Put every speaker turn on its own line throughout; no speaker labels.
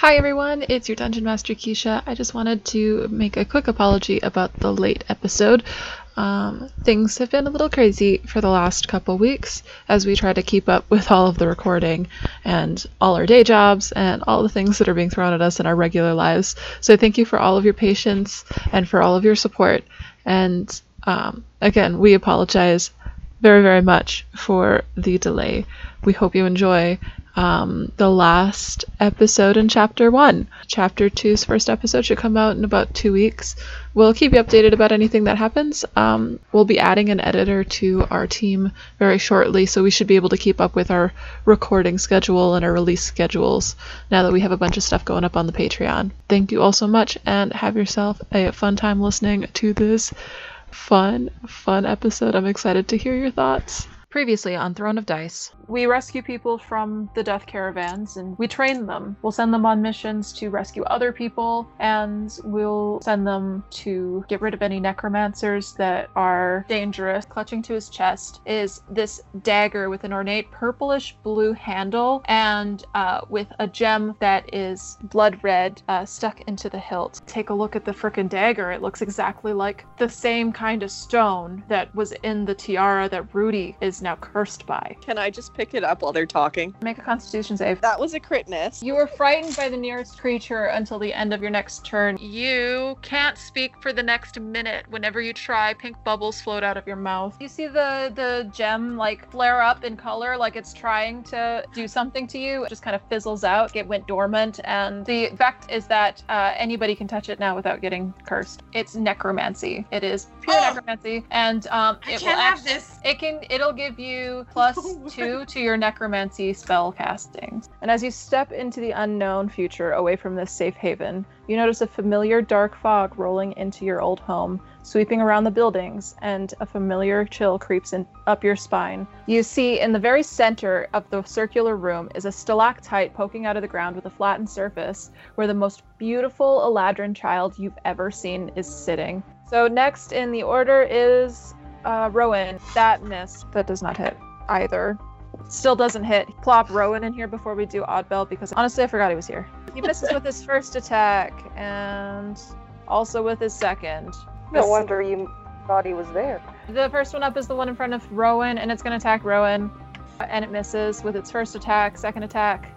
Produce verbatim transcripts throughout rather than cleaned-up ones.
Hi everyone, it's your Dungeon Master Keisha. I just wanted to make a quick apology about the late episode. Um, things have been a little crazy for the last couple weeks as we try to keep up with all of the recording and all our day jobs and all the things that are being thrown at us in our regular lives. So thank you for all of your patience and for all of your support. And um, again, we apologize very, very much for the delay. We hope you enjoy um, the last episode in Chapter one. Chapter two's first episode should come out in about two weeks. We'll keep you updated about anything that happens. Um, we'll be adding an editor to our team very shortly, so we should be able to keep up with our recording schedule and our release schedules now that we have a bunch of stuff going up on the Patreon. Thank you all so much, and have yourself a fun time listening to this fun, fun episode. I'm excited to hear your thoughts. Previously on Throne of Dice, we rescue people from the death caravans and we train them. We'll send them on missions to rescue other people, and we'll send them to get rid of any necromancers that are dangerous. Clutching to his chest is this dagger with an ornate purplish blue handle and uh, with a gem that is blood red uh, stuck into the hilt. Take a look at the frickin' dagger. It looks exactly like the same kind of stone that was in the tiara that Rudy is now cursed by.
Can I just pick it up while they're talking?
Make a constitution save.
That was a crit miss.
You are frightened by the nearest creature until the end of your next turn. You can't speak for the next minute. Whenever you try, pink bubbles float out of your mouth. You see the, the gem like flare up in color like it's trying to do something to you. It just kind of fizzles out. It went dormant, and the effect is that uh, anybody can touch it now without getting cursed. It's necromancy. It is pure
Oh!
necromancy, and um,
I
it
can't
will
have
act-
this.
It can. It'll give you plus two to your necromancy spell casting. And as you step into the unknown future away from this safe haven, you notice a familiar dark fog rolling into your old home, sweeping around the buildings, and a familiar chill creeps in up your spine. You see in the very center of the circular room is a stalactite poking out of the ground with a flattened surface where the most beautiful Eladrin child you've ever seen is sitting. So next in the order is uh, Rowan. That missed. That does not hit either. Still doesn't hit. Plop Rowan in here before we do Oddbell, because honestly I forgot he was here. He misses with his first attack and also with his second.
No
This-
wonder you thought he was there.
The first one up is the one in front of Rowan, and it's going to attack Rowan, and it misses with its first attack. Second attack,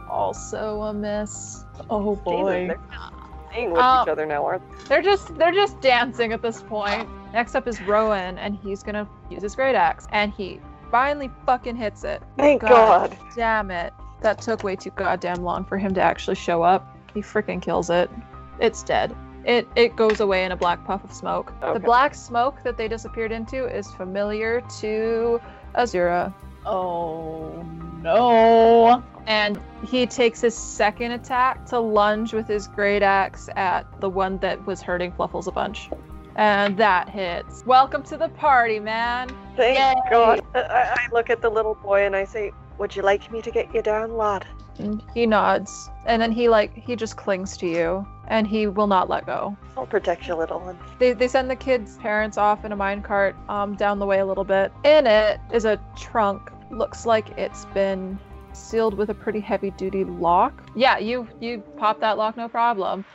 also a miss. Oh boy.
Jesus, they're playing with
Uh,
each other now, aren't they?
They're just they're just dancing at this point. Next up is Rowan, and he's gonna use his great axe, and he finally fucking hits it.
Thank
God.
God.
Damn it. That took way too goddamn long for him to actually show up. He freaking kills it. It's dead. It it goes away in a black puff of smoke. The
Okay.
black smoke that they disappeared into is familiar to Azura.
Oh no.
And he takes his second attack to lunge with his great axe at the one that was hurting Fluffles a bunch. And that hits. Welcome to the party, man.
Thank
Yay.
God. I, I look at the little boy and I say, would you like me to get you down, lad?
And he nods. And then he like he just clings to you. And he will not let go.
I'll protect you, little one.
They they send the kids' parents off in a minecart um down the way a little bit. In it is a trunk. Looks like it's been sealed with a pretty heavy duty lock. Yeah, you you pop that lock, no problem.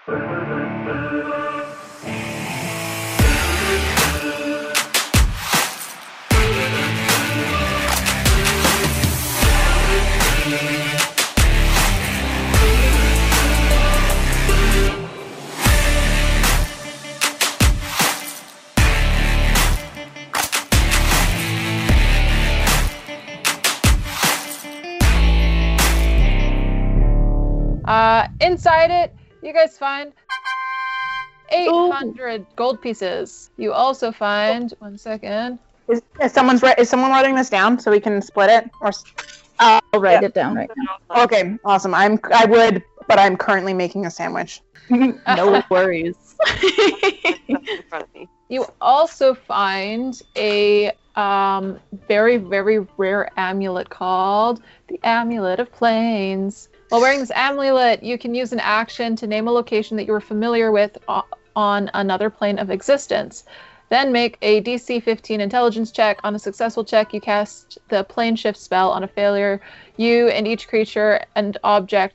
Uh, inside it, you guys find eight hundred gold pieces. You also find, one second.
Is, is someone's ri- is someone writing this down so we can split it? Or s- I'll write
Yeah.
it down right now. Okay, awesome. I'm I would, but I'm currently making a sandwich. No worries.
In front of me.
You also find a um, very, very rare amulet called the Amulet of Planes. While wearing this amulet, you can use an action to name a location that you were familiar with o- on another plane of existence. Then make a D C fifteen intelligence check. On a successful check, you cast the plane shift spell. On a failure, you and each creature and object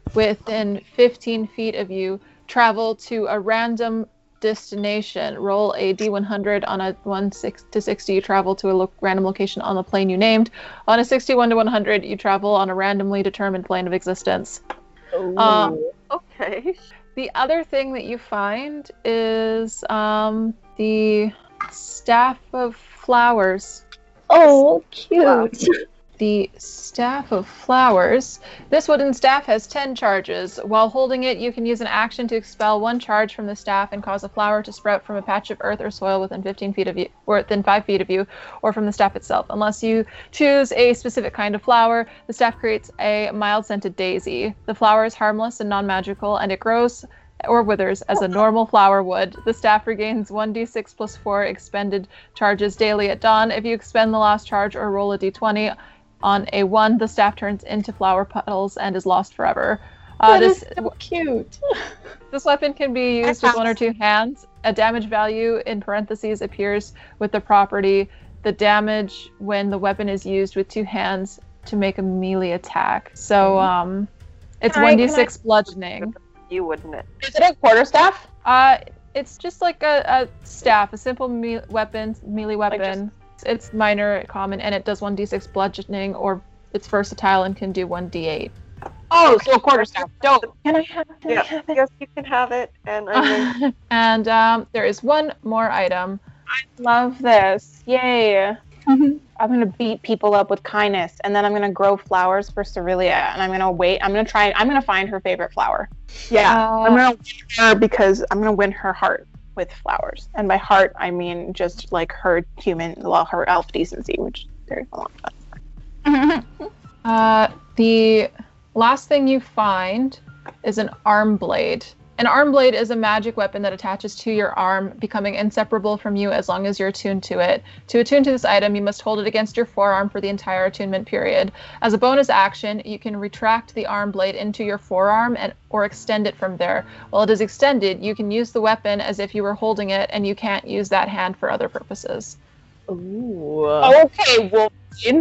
within fifteen feet of you travel to a random destination. Roll a d one hundred on a one to sixty. You travel to a lo- random location on the plane you named. On a sixty-one to one hundred, you travel on a randomly determined plane of existence. Um,
Okay.
the other thing that you find is um, the Staff of Flowers.
Oh, cute.
Wow.
The Staff of Flowers. This wooden staff has ten charges. While holding it, you can use an action to expel one charge from the staff and cause a flower to sprout from a patch of earth or soil within fifteen feet of you, or within five feet of you, or from the staff itself. Unless you choose a specific kind of flower, the staff creates a mild-scented daisy. The flower is harmless and non-magical, and it grows or withers as a normal flower would. The staff regains one d six plus four expended charges daily at dawn. If you expend the last charge or roll a d twenty, on a one, the staff turns into flower petals and is lost forever. Uh,
That
this
is so cute.
this weapon can be used with one or two hands. A damage value in parentheses appears with the property the damage when the weapon is used with two hands to make a melee attack. So um, it's
Can I-
one d
can
six bludgeoning.
You wouldn't it?
Is it a quarterstaff?
Uh, it's just like a, a staff, a simple me- weapon, melee weapon. It's minor, common, and it does one d six bludgeoning, or it's versatile and can do one d eight.
Oh, so a quarterstaff. Dope.
Can I have, can I
Yeah.
have it?
Yes, you can have it. And I'm going
and um, there is one more item.
Love this. Yay. I'm gonna beat people up with kindness, and then I'm gonna grow flowers for Cerelia, and I'm gonna wait. I'm gonna try. I'm gonna find her favorite flower. Yeah,
Uh,
I'm gonna win her because I'm gonna win her heart with flowers, and by heart I mean just like her human, well, her elf decency, which is very a lot of fun.
Uh, the last thing you find is an arm blade. An arm blade is a magic weapon that attaches to your arm, becoming inseparable from you as long as you're attuned to it. To attune to this item, you must hold it against your forearm for the entire attunement period. As a bonus action, you can retract the arm blade into your forearm and or extend it from there. While it is extended, you can use the weapon as if you were holding it, and you can't use that hand for other purposes.
Ooh.
Okay, Wolverine.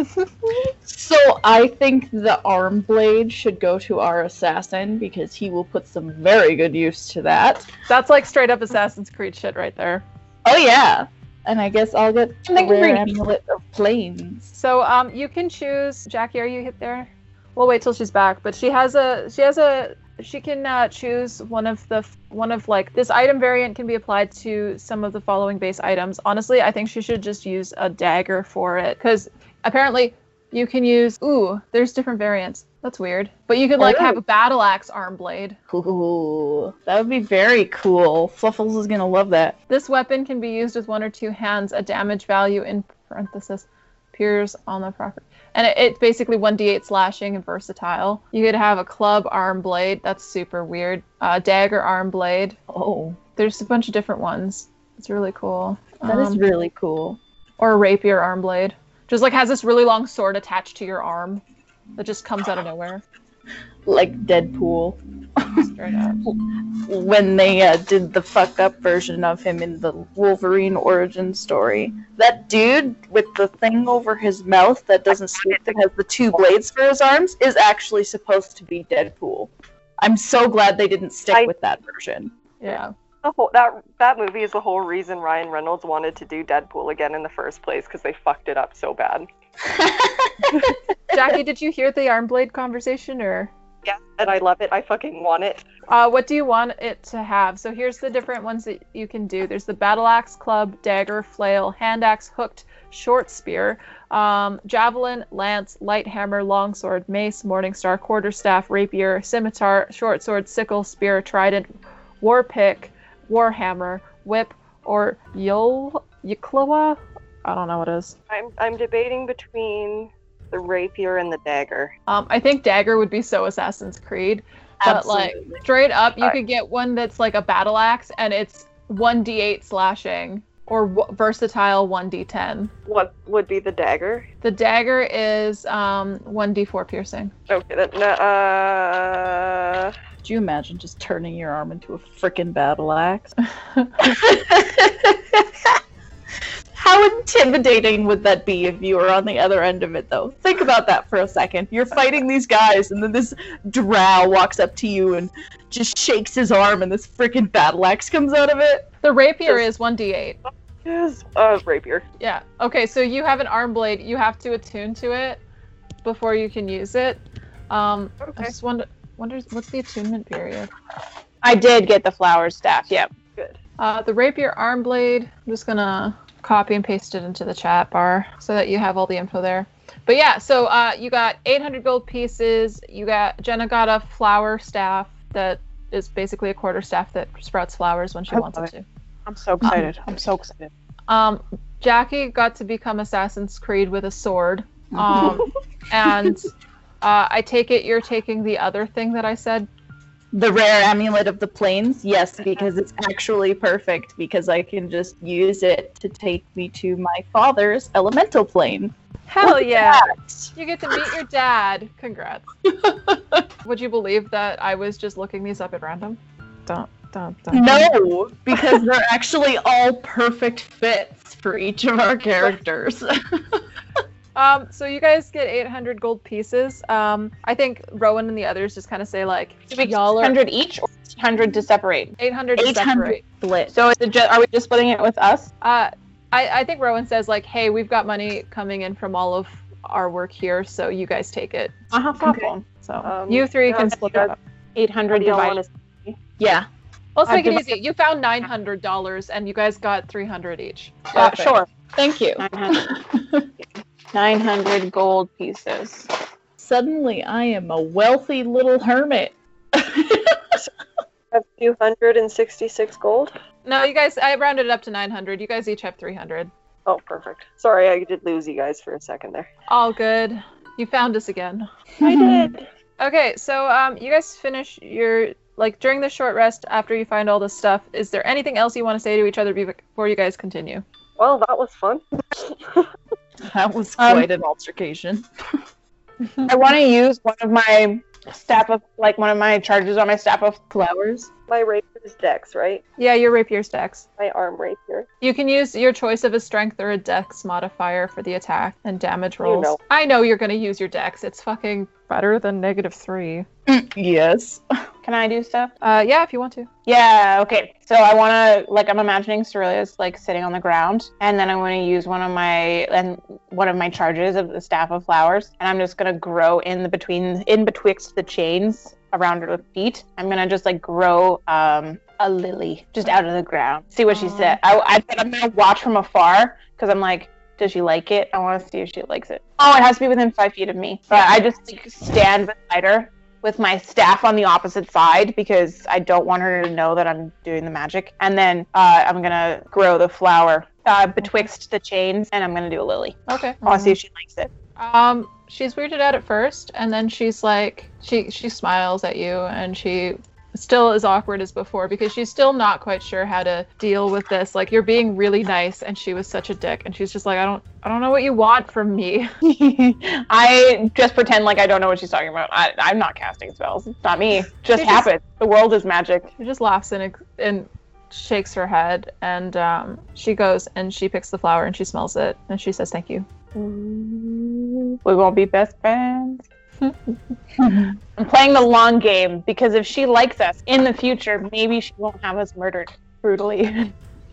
So I think the arm blade should go to our assassin because he will put some very good use to that.
That's like straight up Assassin's Creed shit right there.
Oh yeah. And I guess I'll get the
Thank you for
rare
your-
amulet of planes.
So um, you can choose. Jackie, are you hit there? We'll wait till she's back. But she has a. She has a. She can uh, choose one of the one of like this item variant can be applied to some of the following base items. Honestly, I think she should just use a dagger for it because apparently you can use. Ooh, there's different variants. That's weird. But you could like
Oh.
have a battle axe arm blade.
Ooh, that would be very cool. Fluffles is gonna love that.
This weapon can be used with one or two hands. A damage value in parenthesis appears on the property. And it, it's basically one d eight slashing and versatile. You could have a club arm blade. That's super weird. Uh, dagger arm blade.
Oh,
There's a bunch of different ones. It's really cool.
that is
Um,
really cool.
Or a rapier arm blade. Just like has this really long sword attached to your arm that just comes out of nowhere.
Like Deadpool.
Straight up.
When they uh, did the fucked up version of him in the Wolverine origin story. That dude with the thing over his mouth that doesn't speak, that has the two blades for his arms, is actually supposed to be Deadpool. I'm so glad they didn't stick
I-
with that version.
Yeah.
the whole that that movie is the whole reason Ryan Reynolds wanted to do Deadpool again in the first place because they fucked it up so bad.
Jackie, did you hear the arm blade conversation or?
Yes, and I love it. I fucking want it.
Uh, what do you want it to have? So here's the different ones that you can do. There's the battle axe, club, dagger, flail, hand axe, hooked, short spear, um, javelin, lance, light hammer, longsword, mace, morningstar, quarterstaff, rapier, scimitar, short sword, sickle, spear, trident, war pick, war hammer, whip, or yol yklawa. I don't know what it is.
I'm I'm debating between the rapier and the dagger.
Um, I think dagger would be so Assassin's Creed. But like
Absolutely.
straight up, you
Alright.
could get one that's like a battle axe and it's one d eight slashing or w- versatile one d ten.
What would be the dagger?
The dagger is um, one d four piercing.
Okay, then uh,
Could you imagine just turning your arm into a freaking battle axe?
How
How intimidating would that be if you were on the other end of it, though? Think about that for a second. You're fighting these guys, and then this drow walks up to you and just shakes his arm, and this freaking battle axe comes out of it.
The rapier is one d eight.
Yes, uh, rapier.
Yeah. Okay, so you have an arm blade. You have to attune to it before you can use it. Um,
Okay.
I just wonder, wonder what's the attunement period?
I did get the flower staff. Yep.
Good.
Uh, the rapier arm blade. I'm just gonna copy and paste it into the chat bar so that you have all the info there. But yeah, so uh, you got eight hundred gold pieces. You got Jenna got a flower staff that is basically a quarter staff that sprouts flowers when she
I
wants it
love
to.
I'm so excited. I'm so excited.
Um, Jackie got to become Assassin's Creed with a sword. Um, and uh, I take it you're taking the other thing that I said.
The rare amulet of the plains? Yes, because it's actually perfect, because I can just use it to take me to my father's elemental plane.
Hell yeah! You get to meet your dad. Congrats. Would you believe that I was just looking these up at random? Don't, don't, don't.
No, because they're actually all perfect fits for each of our characters.
Um, so you guys get eight hundred gold pieces. Um, I think Rowan and the others just kind of say like, y'all are
one hundred each or one hundred to separate?
eight hundred to
eight hundred
separate.
split.
So is it ju- are we just splitting it with us?
Uh, I, I think Rowan says like, hey, we've got money coming in from all of our work here, so you guys take it.
Uh-huh.
Okay. So
Um,
you three
yeah,
can
you
split
guys-
that up.
eight hundred
What do y'all
divided.
wanna-
Yeah.
Let's
I
make it
divide-
easy. You found nine hundred dollars and you guys got three hundred each.
Uh,
Perfect.
sure.
Thank you.
nine hundred. nine hundred gold pieces.
Suddenly I am a wealthy little hermit.
I have two hundred sixty-six gold.
No, you guys, I rounded it up to nine hundred. You guys each have three hundred.
Oh, perfect. Sorry, I did lose you guys for a second there.
All good. You found us again.
I did.
Okay, so um, you guys finish your, like, during the short rest after you find all this stuff, is there anything else you want to say to each other be- before you guys continue?
Well, that was fun.
That was
Um,
quite an altercation.
I want to use one of my staff of like one of my charges on my staff of flowers.
My rapier's dex, right?
Yeah, your rapier stacks.
My arm rapier.
You can use your choice of a strength or a dex modifier for the attack and damage rolls.
know.
I know you're going to use your dex. It's fucking better than negative three.
Yes.
Can I do stuff?
Uh, yeah, if you want to.
Yeah, okay. So I want to, like, I'm imagining Cerullia's, like, sitting on the ground, and then I'm going to use one of my, and one of my charges of the Staff of Flowers, and I'm just going to grow in the between, in betwixt the chains around her feet. I'm going to just, like, grow um, a lily just out of the ground. See what she
Aw.
said. I, I, I'm going to watch from afar, because I'm like, does she like it? I want to see if she likes it. Oh, it has to be within five feet of me. But I just, like, stand beside her with my staff on the opposite side because I don't want her to know that I'm doing the magic. And then uh, I'm going to grow the flower uh, betwixt the chains, and I'm going to do a lily.
Okay.
I want to see if she likes it.
Um, she's weirded out at first, and then she's like, she she smiles at you, and she still is awkward as before because she's still not quite sure how to deal with this. Like, you're being really nice, and she was such a dick, and she's just like, I don't, I don't know what you want from me.
I just pretend like I don't know what she's talking about. I, I'm not casting spells. It's not me. It just
She just-
happens. The world is magic.
She just laughs and and shakes her head, and um, she goes and she picks the flower and she smells it, and she says, "Thank you."
We won't be best friends. I'm playing the long game because if she likes us in the future, maybe she won't have us murdered brutally.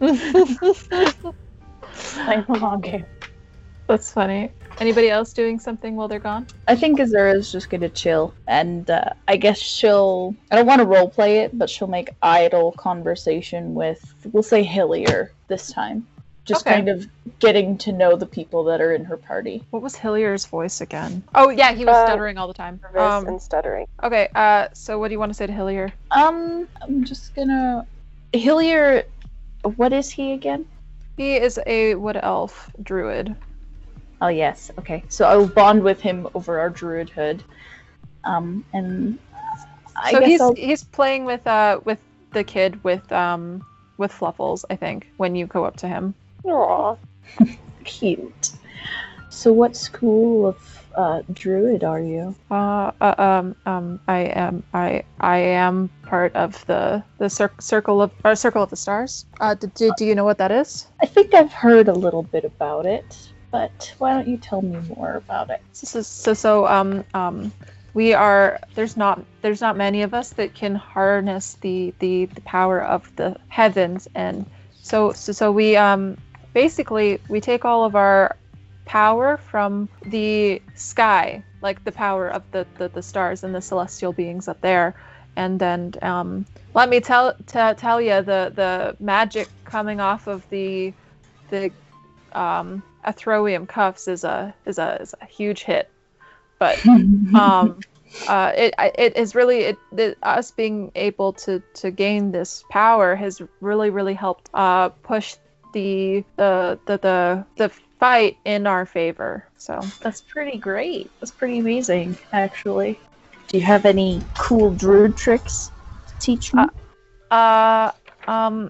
Playing the long game.
That's funny. Anybody else doing something while they're gone?
I think Azura's just gonna chill, and uh, I guess she'll. I don't want to roleplay it, but she'll make idle conversation with, we'll say, Hillier this time. Just
Okay.
kind of getting to know the people that are in her party.
What was Hillier's voice again? Oh yeah, he was
Uh,
stuttering all the time.
Nervous
Um,
and stuttering.
okay. Uh, so what do you want to say to Hillier?
Um, I'm just gonna. Hillier, what is he again?
He is a wood elf druid.
Oh yes, okay. So I will bond with him over our druidhood. Um, and I
so
guess
he's
I'll...
he's playing with uh with the kid with um with Fluffles, I think, when you go up to him.
Aww.
Cute. So what school of uh, druid are you?
Uh, uh, um, um, I am, I, I am part of the the cir- circle of, or circle of the stars. Uh, do, do, do you know what that is?
I think I've heard a little bit about it, but why don't you tell me more about it?
So, so, so, um, um, we are. There's not, there's not many of us that can harness the the, the power of the heavens, and so, so, so we, um, basically, we take all of our power from the sky, like the power of the, the, the stars and the celestial beings up there, and then um, let me tell t- tell you the the magic coming off of the the um, Athroium cuffs is a is a is a huge hit, but um, uh, it it is really it, it us being able to to gain this power has really really helped uh, push the the the the the fight in our favor. So
That's pretty great. That's pretty amazing, actually. Do you have any cool druid tricks to teach me?
Uh, uh um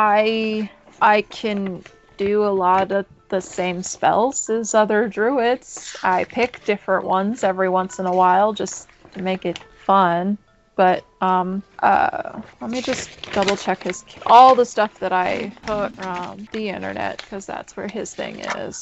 I I can do a lot of the same spells as other druids. I pick different ones every once in a while just to make it fun. But um uh let me just double check his all the stuff that I put from the internet, because that's where his thing is.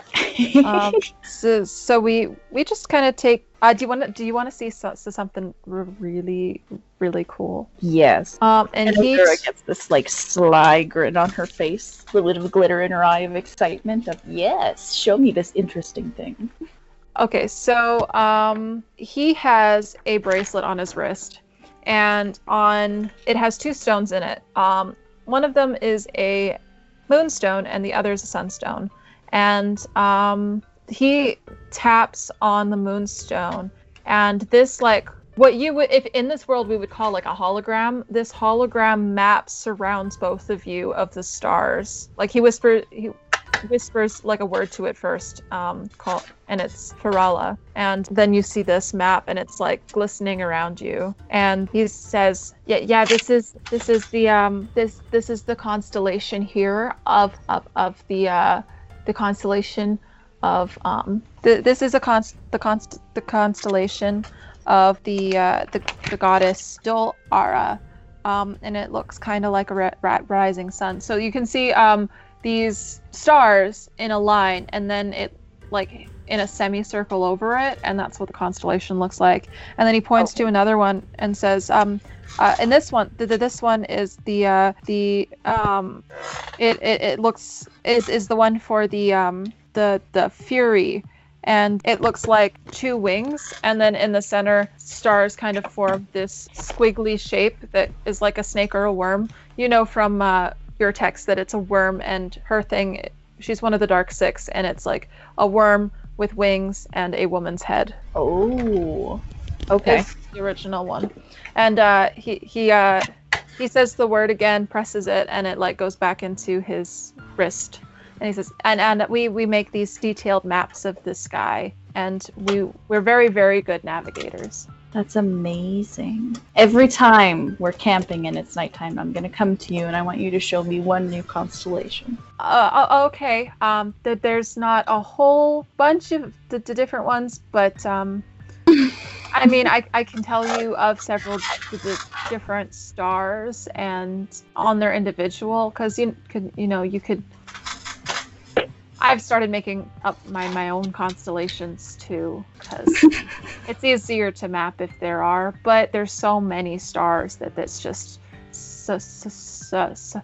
um so, so we we just kind of take uh do you want to do you want to see so, so something r- really really cool?
Yes.
Um and
And
he
Azura gets this like sly grin on her face, a little bit of glitter in her eye of excitement of, yes, show me this interesting thing.
Okay, so um, he has a bracelet on his wrist, and on it has two stones in it. Um, one of them is a moonstone, and the other is a sunstone. And um, he taps on the moonstone, and this like what you would if in this world we would call like a hologram. This hologram map surrounds both of you of the stars. Like he whispered. He, whispers like a word to it first, um, call, and it's Farala. And then you see this map, and it's like glistening around you. And he says, "Yeah, yeah, this is this is the um this this is the constellation here of of of the uh the constellation of um th- this is a const the const the constellation of the uh the the goddess Dol Ara, um, and it looks kind of like a ra- ra- rising sun. So you can see um." these stars in a line, and then it like in a semicircle over it, and that's what the constellation looks like. And then he points
Okay.
to another one and says, um uh and this one the, the, this one is the uh the um it it, it looks is is the one for the um the the fury, and it looks like two wings, and then in the center stars kind of form this squiggly shape that is like a snake or a worm. You know from uh your text that it's a worm, and her thing, she's one of the Dark Six, and it's like a worm with wings and a woman's head.
Oh, okay.
Is the original one. And uh, he he uh, he says the word again, presses it, and it like goes back into his wrist. And he says, and and we we make these detailed maps of the sky, and we we're very very good navigators.
That's amazing. Every time we're camping and it's nighttime, I'm going to come to you and I want you to show me one new constellation.
Uh, o- okay. Um, th- there's not a whole bunch of the, the different ones, but um, I mean, I, I can tell you of several d- d- different stars and on their individual, because you could, you know, you could. I've started making up my, my own constellations too, because it's easier to map if there are, but there's so many stars that that's just so so so, so,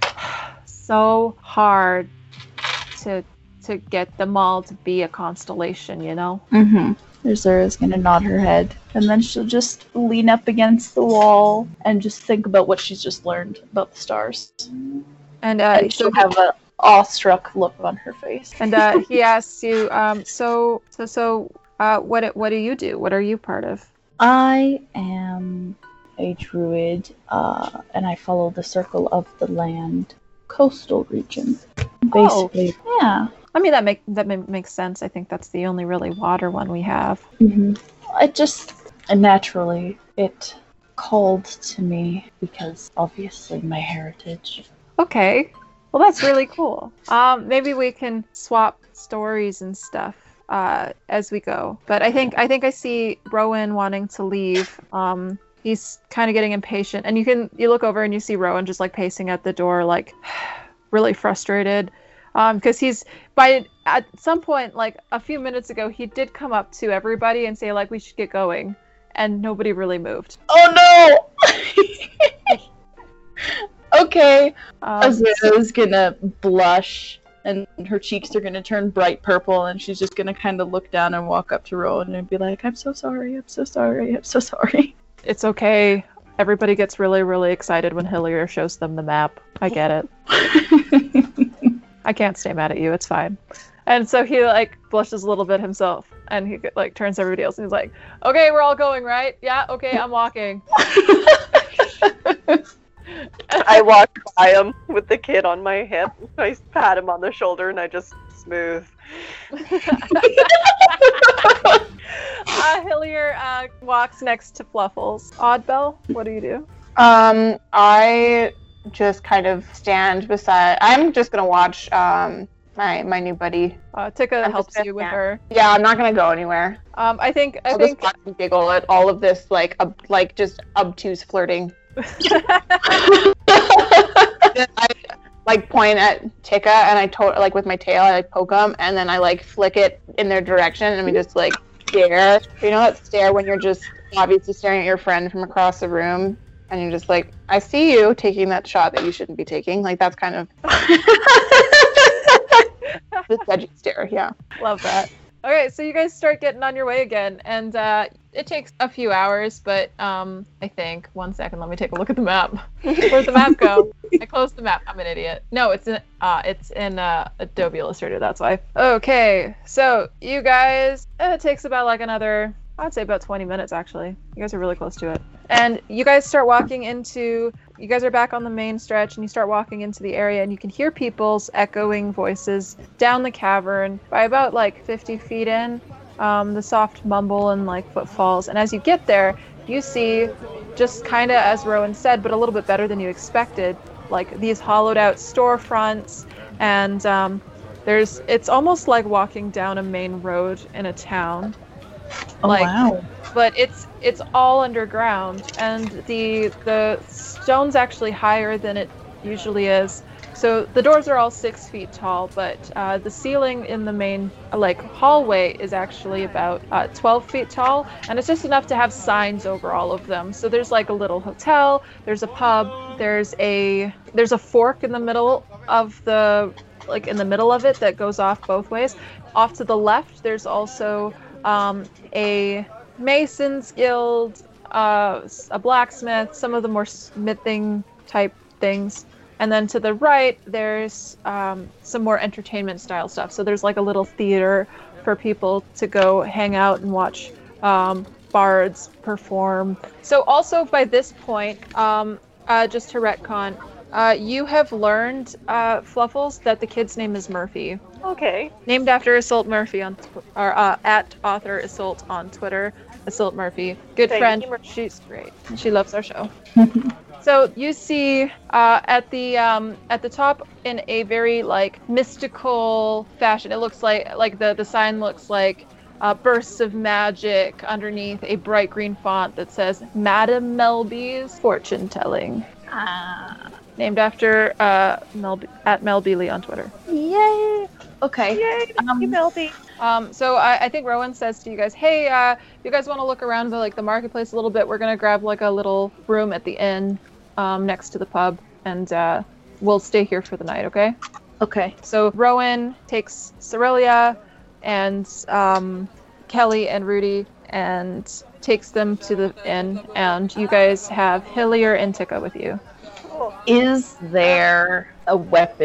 so hard to to get them all to be a constellation, you know?
Mm-hmm. Azura's gonna nod her head, and then she'll just lean up against the wall and just think about what she's just learned about the stars.
And uh,
And
so
she'll have a awestruck look on her face.
and uh, he asks you, um, so so so, uh, what what do you do? What are you part of?
I am a druid, uh, and I follow the Circle of the Land coastal region.
Oh.
Basically, yeah.
I mean, that make that ma- makes sense. I think that's the only really water one we have.
Mm-hmm. I just naturally it called to me because obviously my heritage.
Okay. Well, that's really cool. Um, maybe we can swap stories and stuff. uh, as we go. But I think I think I see Rowan wanting to leave. Um, he's kind of getting impatient, and you can you look over and you see Rowan just like pacing at the door, like really frustrated, because um, he's by at some point, like a few minutes ago, he did come up to everybody and say like we should get going, and nobody really moved.
Oh no! Okay.
Um,
Azura's gonna blush, and her cheeks are gonna turn bright purple, and she's just gonna kind of look down and walk up to Rowan and be like, "I'm so sorry. I'm so sorry. I'm so sorry."
It's okay. Everybody gets really, really excited when Hillier shows them the map. I get it. I can't stay mad at you. It's fine. And so he like blushes a little bit himself, and he like turns to everybody else, and he's like, "Okay, we're all going, right? Yeah. Okay, I'm walking."
I walk by him with the kid on my hip. I pat him on the shoulder and I just smooth.
uh, Hillier uh, walks next to Fluffles. Oddbell, what do you do?
Um, I just kind of stand beside. I'm just gonna watch um my my new buddy.
Uh, Tika
I'm
helps
just
you with
gonna-
her.
Yeah, I'm not gonna go anywhere.
Um, I think I
I'll
think
just watch and giggle at all of this like ob- like just obtuse flirting. I like point at Tika and I to- like with my tail I like poke them and then I like flick it in their direction and we just like stare. You know that stare when you're just obviously staring at your friend from across the room and you're just like, I see you taking that shot that you shouldn't be taking. Like that's kind of the edgy stare. Yeah.
love that. Okay, so you guys start getting on your way again, and uh, it takes a few hours, but um, I think one second. Let me take a look at the map. Where'd the map go? I closed the map. I'm an idiot. No, it's in uh, it's in uh, Adobe Illustrator. That's why. Okay, so you guys, it takes about like another, I'd say about twenty minutes actually. You guys are really close to it, and you guys start walking into. You guys are back on the main stretch, and you start walking into the area, and you can hear people's echoing voices down the cavern. By about like fifty feet in, um, the soft mumble and like footfalls. And as you get there, you see, just kind of as Rowan said, but a little bit better than you expected, like these hollowed out storefronts, and um, there's. It's almost like walking down a main road in a town.
Oh
like,
wow!
But it's it's all underground, and the the stone's actually higher than it usually is. So the doors are all six feet tall, but uh, the ceiling in the main like hallway is actually about uh, twelve feet tall, and it's just enough to have signs over all of them. So there's like a little hotel, there's a pub, there's a there's a fork in the middle of the like in the middle of it that goes off both ways. Off to the left, there's also um, a Mason's Guild, uh, a blacksmith, some of the more smithing type things. And then to the right, there's um, some more entertainment style stuff. So there's like a little theater for people to go hang out and watch um, bards perform. So also by this point, um, uh, just to retcon, uh, you have learned, uh, Fluffles, that the kid's name is Murphy.
Okay.
Named after Isolt Murphy on tw- or uh, at author Isolt on Twitter. Isolt Murphy, good
Thank
friend.
you, Mur-
She's great. She loves our show. So you see uh, at the um, at the top in a very like mystical fashion. It looks like like the the sign looks like uh, bursts of magic underneath a bright green font that says Madame Melby's fortune telling.
Ah.
Named after uh, Mel at Mel Beely on Twitter.
Yay! Okay.
Yay, thank
Um,
you, Melby.
Um, so I, I think Rowan says to you guys, hey, uh, you guys want to look around the like the marketplace a little bit? We're gonna grab like a little room at the inn um, next to the pub, and uh, we'll stay here for the night, okay?
Okay.
So Rowan takes Cerelia and um, Kelly and Rudy and takes them to the inn, and you guys have Hillier and Tika with you.
Is there a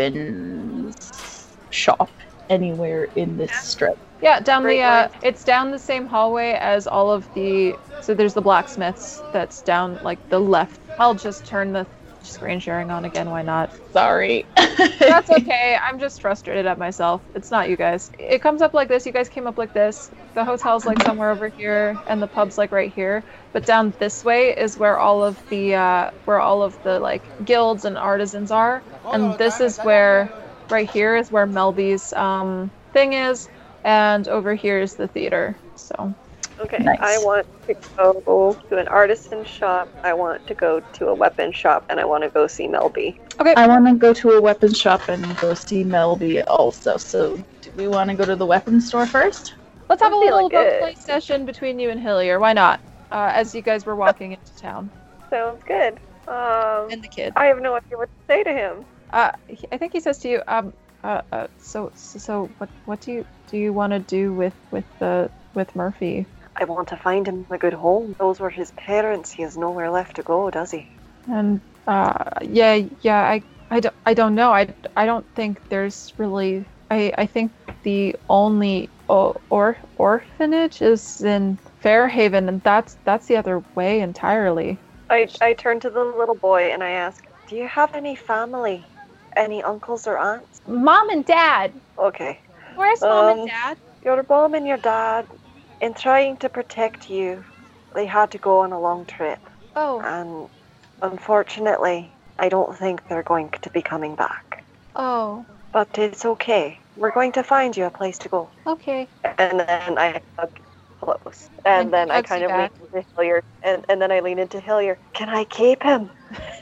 weapons shop anywhere in this strip?
Yeah, down
Great
the uh,
point.
it's down the same hallway as all of the. So there's the blacksmiths that's down like the left. I'll just turn the screen sharing on again. Why not?
Sorry.
That's okay. I'm just frustrated at myself. It's not you guys. It comes up like this. You guys came up like this. The hotel's like somewhere over here, and the pub's like right here. But down this way is where all of the uh, where all of the like guilds and artisans are, and this is where right here is where Melby's um, thing is. and over here is the theater. So
Okay,
Nice.
I want to go to an artisan shop. I want to go to a weapon shop, and I want to go see Mel B.
I want to go to a weapons shop and go see Melby also. So, do we want to go to the weapons store first?
let's have a
I'm
little
feeling
role play
good.
session between you and Hillier. Why not? Uh, as you guys were walking into town,
Sounds good. Um,
and the kid.
I have no idea what to say to him.
Uh, he- I think he says to you, um, uh, uh so, so, so what, what do you, do you want to do with, with the, with Murphy?
I want to find him a good home. Those were his parents. He has nowhere left to go, does he?
And, uh, yeah, yeah, I, I don't, I don't know. I, I don't think there's really, I, I think the only o- or orphanage is in Fairhaven, and that's, that's the other way entirely.
I, I turn to the little boy and I ask, do you have any family? Any uncles or aunts?
Mom and Dad.
Okay.
Where's
Mom and Um,
Dad?
Your mom and your dad, in trying to protect you, they had to go on a long trip.
Oh,
And unfortunately, I don't think they're going to be coming back.
oh,
But it's okay. We're going to find you a place to go.
okay.
And then I hug close.
And
And then I
hugs
kind
you
of lean into Hillier. And, and then I lean into Hillier. Can I keep him?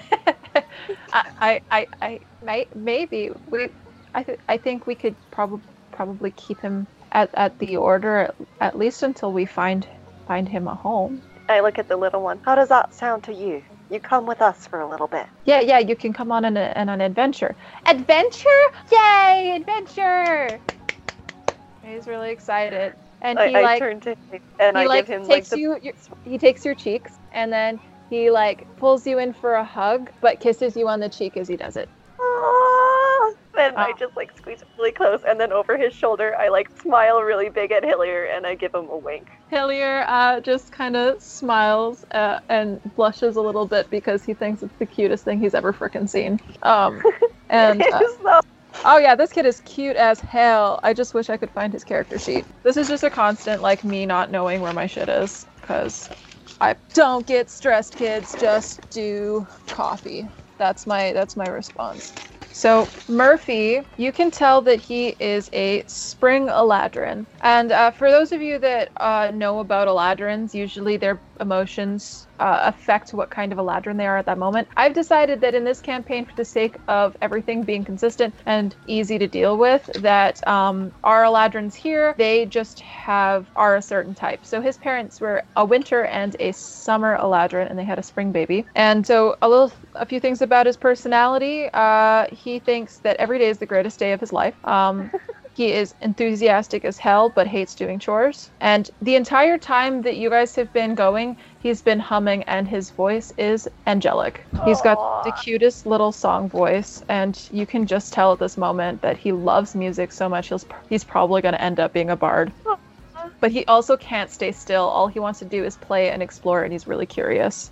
I, I, I, I, maybe we, I, th- I think we could probably, probably keep him at, at the order at, at least until we find, find him a home.
I look at the little one. How does that sound to you? You come with us for a little bit.
Yeah, yeah, you can come on an, an, an adventure. Adventure? Yay, adventure! He's really excited, and
I,
he
I
like,
turn to him and
he
I
like
give him like
takes
the
you, your, he takes your cheeks, and then he like pulls you in for a hug, but kisses you on the cheek as he does it.
"Aw." Then I
Oh.
just like squeeze it really close, and then over his shoulder, I like smile really big at Hillier, and I give him a wink.
Hillier uh, just kind of smiles uh, and blushes a little bit because he thinks it's the cutest thing he's ever frickin' seen. Um, and uh,
So,
oh yeah, this kid is cute as hell. I just wish I could find his character sheet. This is just a constant, like, me not knowing where my shit is, because I don't get stressed, kids. Just do coffee. That's my that's my response. So Murphy, you can tell that he is a spring Eladrin. And uh, for those of you that uh, know about Eladrins, usually their emotions uh, affect what kind of Eladrin they are at that moment. I've decided that in this campaign, for the sake of everything being consistent and easy to deal with, that um, our Eladrins here, they just have are a certain type. So his parents were a winter and a summer Eladrin, and they had a spring baby. And so a little, a few things about his personality. Uh, he thinks that every day is the greatest day of his life. Um, He is enthusiastic as hell, but hates doing chores. And the entire time that you guys have been going, he's been humming, and his voice is angelic. He's got the cutest little song voice, and you can just tell at this moment that he loves music so much he's, he's probably going to end up being a bard. But he also can't stay still. All he wants to do is play and explore, and he's really curious.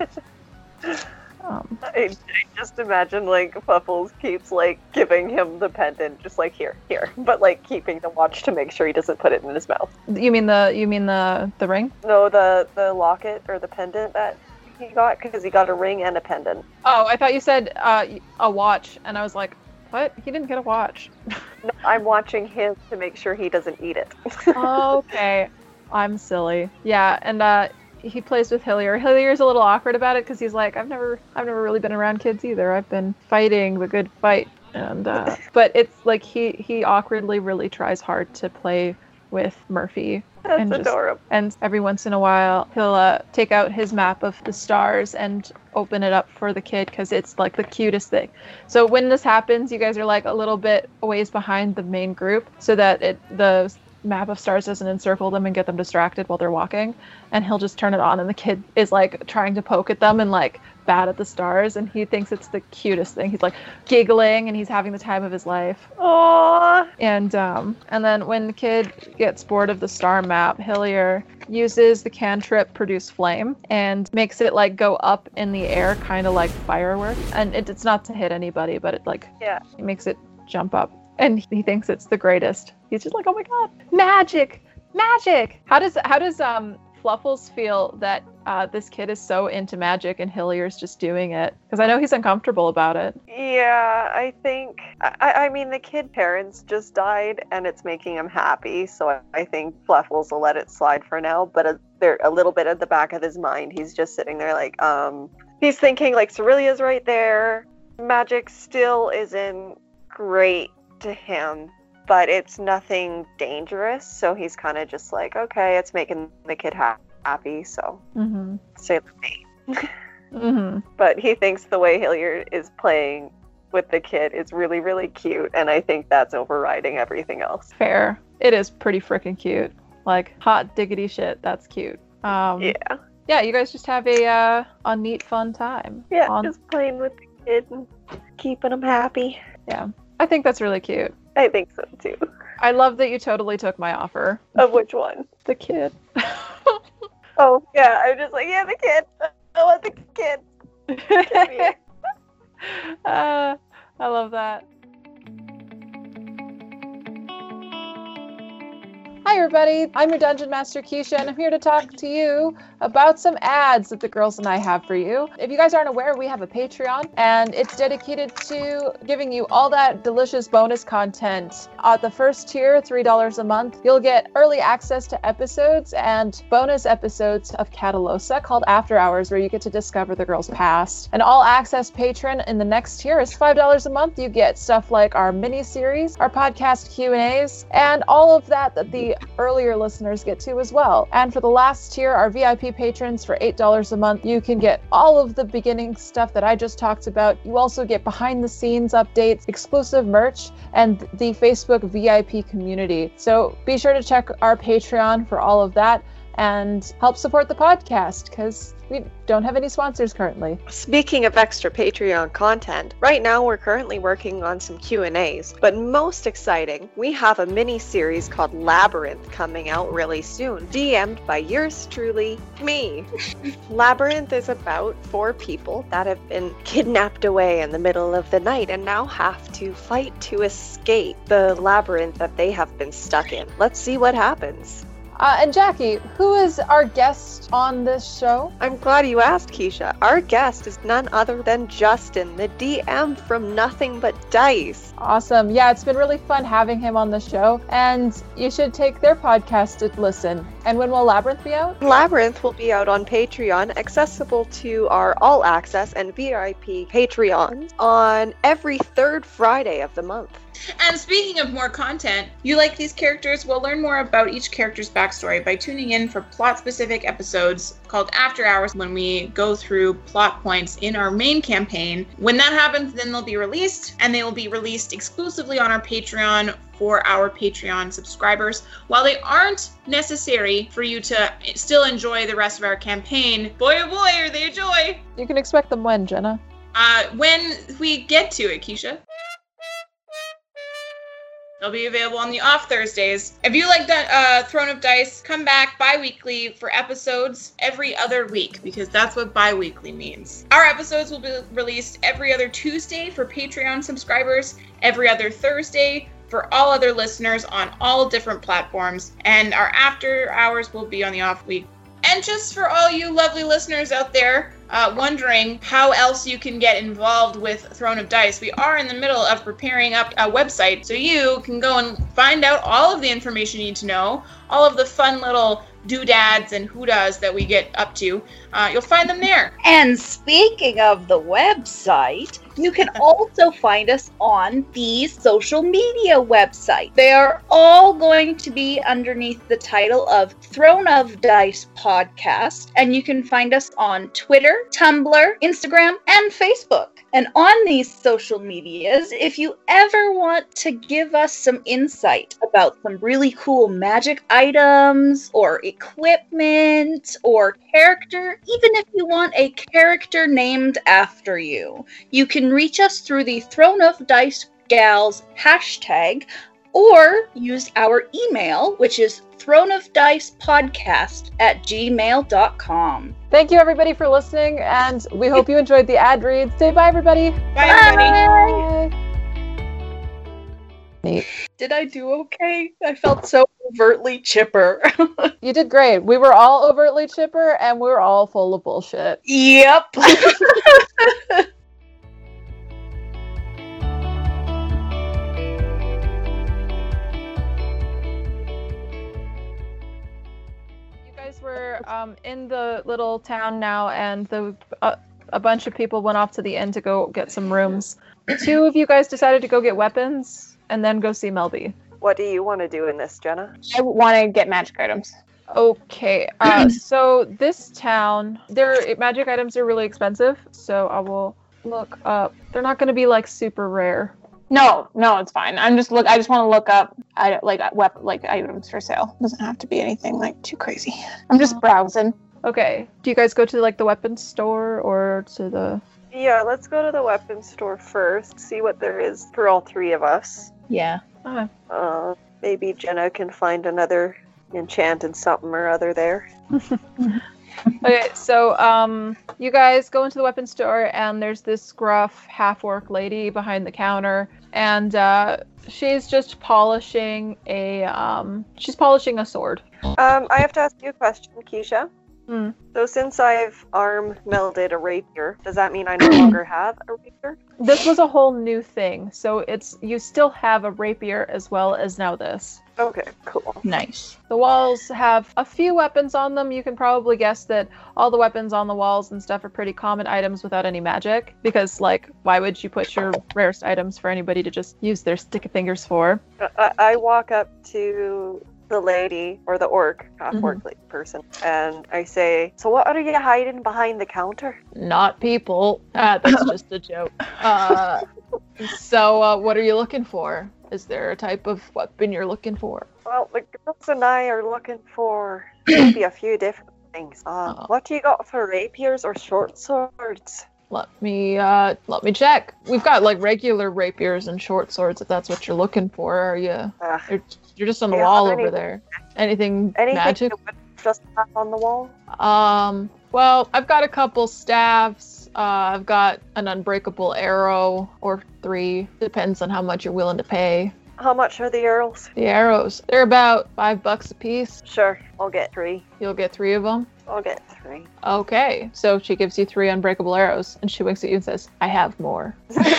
Um,
I, I just imagine like Puffles keeps like giving him the pendant, just like here, here, but like keeping the watch to make sure he doesn't put it in his mouth.
you mean the you mean the the ring?
No, the the locket or the pendant that he got, because he got a ring and a pendant.
Oh, I thought you said uh, a watch, and I was like, what? He didn't get a watch.
No, I'm watching him to make sure he doesn't eat it.
Okay, I'm silly. Yeah, and uh, he plays with Hillier. Hillier's a little awkward about it because he's like, I've never, I've never really been around kids either. I've been fighting the good fight, and uh, but it's like he he awkwardly really tries hard to play with Murphy.
That's
and just-
adorable.
And every once in a while, he'll uh, take out his map of the stars and open it up for the kid because it's like the cutest thing. So when this happens, you guys are like a little bit a ways behind the main group so that it the map of stars doesn't encircle them and get them distracted while they're walking. And he'll just turn it on, and the kid is like trying to poke at them and like bat at the stars, and he thinks it's the cutest thing. He's like giggling, and he's having the time of his life.
Aww.
And um, and then when the kid gets bored of the star map, Hillier uses the cantrip Produce Flame and makes it like go up in the air, kind of like fireworks. And it, it's not to hit anybody, but it like
Yeah.
it makes it jump up. And he thinks it's the greatest. He's just like, oh my god, magic, magic. How does how does um Fluffles feel that uh, this kid is so into magic and Hillier's just doing it. Because I know he's uncomfortable about it.
Yeah, I think, I, I mean, the kid parents just died and it's making him happy, so I, I think Fluffles will let it slide for now, but a, there, a little bit at the back of his mind, he's just sitting there like, um, he's thinking like Cerullia's right there, magic still isn't great to him, but it's nothing dangerous, so he's kind of just like, okay, it's making the kid ha- happy, so
Mm-hmm.
stay with me.
Mm-hmm.
But he thinks the way Hilliard is playing with the kid is really, really cute, and I think that's overriding everything else.
Fair. It is pretty freaking cute. Like, hot diggity shit. That's cute. Um,
Yeah.
Yeah, you guys just have a, uh, a neat, fun time.
Yeah,
on-
just playing with the kid and keeping him happy.
Yeah. I think that's really cute.
I think so, too.
I love that you totally took my offer.
Of which one?
The kid.
Oh, yeah, I'm just like, yeah, the kid. I want the kid.
uh, I love that. Hi everybody, I'm your Dungeon Master Keisha, and I'm here to talk to you about some ads that the girls and I have for you. If you guys aren't aware, we have a Patreon, and it's dedicated to giving you all that delicious bonus content. At the first tier, three dollars a month, you'll get early access to episodes and bonus episodes of Catalosa called After Hours, where you get to discover the girls' past. An all-access patron in the next tier is five dollars a month. You get stuff like our mini-series, our podcast Q and A's, and all of that that the earlier listeners get to as well. And for the last tier, our V I P patrons, for eight dollars a month, you can get all of the beginning stuff that I just talked about. You also get behind the scenes updates, exclusive merch, and the Facebook V I P community. So be sure to check our Patreon for all of that and help support the podcast, because we don't have any sponsors currently.
Speaking of extra Patreon content, right now we're currently working on some Q and A's, but most exciting, we have a mini-series called Labyrinth coming out really soon, D M'd by yours truly, me. Labyrinth is about four people that have been kidnapped away in the middle of the night and now have to fight to escape the labyrinth that they have been stuck in. Let's see what happens.
Uh, and Jackie, who is our guest on this show?
I'm glad you asked, Keisha. Our guest is none other than Justin, the D M from Nothing But Dice.
Awesome. Yeah, it's been really fun having him on the show, and you should take their podcast to listen. And when will Labyrinth be out?
Labyrinth will be out on Patreon, accessible to our All Access and V I P Patreons on every third Friday of the month.
And speaking of more content, you like these characters? We'll learn more about each character's backstory by tuning in for plot-specific episodes called After Hours, when we go through plot points in our main campaign. When that happens, then they'll be released, and they will be released exclusively on our Patreon for our Patreon subscribers. While they aren't necessary for you to still enjoy the rest of our campaign, boy oh boy are they a joy!
You can expect them when, Jenna?
Uh, when we get to it, Keisha. They'll be available on the off Thursdays. If you like that uh, Throne of Dice, come back bi-weekly for episodes every other week, because that's what bi-weekly means. Our episodes will be released every other Tuesday for Patreon subscribers, every other Thursday for all other listeners on all different platforms, and our After Hours will be on the off week. And just for all you lovely listeners out there uh, wondering how else you can get involved with Throne of Dice, we are in the middle of preparing up a website, so you can go and find out all of the information you need to know, all of the fun little doodads and hoodas that we get up to. Uh, you'll find them there.
And speaking of the website, you can also find us on the social media website. They are all going to be underneath the title of Throne of Dice Podcast, and you can find us on Twitter, Tumblr, Instagram, and Facebook. And on these social medias, if you ever want to give us some insight about some really cool magic items or equipment or character, even if you want a character named after you, you can reach us through the Throne of Dice Gals hashtag, or use our email, which is throneofdicepodcast at gmail dot com.
Thank you, everybody, for listening, and we hope you enjoyed the ad read. Say bye, everybody.
Bye, everybody.
Bye. Neat.
Did I do okay? I felt so overtly chipper.
You did great. We were all overtly chipper, and we were all full of bullshit.
Yep.
We're um, in the little town now, and the uh, a bunch of people went off to the inn to go get some rooms. Two of you guys decided to go get weapons and then go see Melby.
What do you want to do in this, Jenna?
I want to get magic items.
Okay, uh, so this town, their magic items are really expensive, so I will look up. They're not going to be like super rare.
No, no, it's fine. I'm just look. I just want to look up, I, like weapon, like items for sale. Doesn't have to be anything like too crazy. I'm just browsing.
Okay. Do you guys go to like the weapons store or to the?
Yeah, let's go to the weapons store first. See what there is for all three of us.
Yeah.
Okay.
Uh, maybe Jenna can find another enchanted something or other there.
Okay, so um, you guys go into the weapons store, and there's this gruff half-orc lady behind the counter, and uh, she's just polishing a um, she's polishing a sword.
Um, I have to ask you a question, Keisha.
Hmm.
So since I've arm melded a rapier, does that mean I no longer have a rapier?
This was a whole new thing, so it's you still have a rapier as well as now this.
Okay, cool.
Nice.
The walls have a few weapons on them. You can probably guess that all the weapons on the walls and stuff are pretty common items without any magic. Because, like, why would you put your rarest items for anybody to just use their stick of fingers for?
I, I walk up to the lady, or the orc, half orc
Mm-hmm.
person, and I say, so what are you hiding behind the counter?
Not people. Uh, that's just a joke. Uh, so, uh, what are you looking for? Is there a type of weapon you're looking for?
Well, the girls and I are looking for maybe a few different things. Um,
Oh.
What do you got for rapiers or short swords?
Let me uh let me check. We've got like regular rapiers and short swords if that's what you're looking for. Are you
Uh,
you're, you're just on the
Yeah,
wall
any-
over there. Anything,
anything
magic?
that would just have on the wall?
Um well, I've got a couple staves. Uh, I've got an unbreakable arrow or three. Depends on how much you're willing to pay.
How much are the arrows?
The arrows, they're about five bucks a piece.
Sure, I'll get three.
You'll get three of them.
I'll get three.
Okay, so she gives you three unbreakable arrows, and she winks at you and says, "I have more.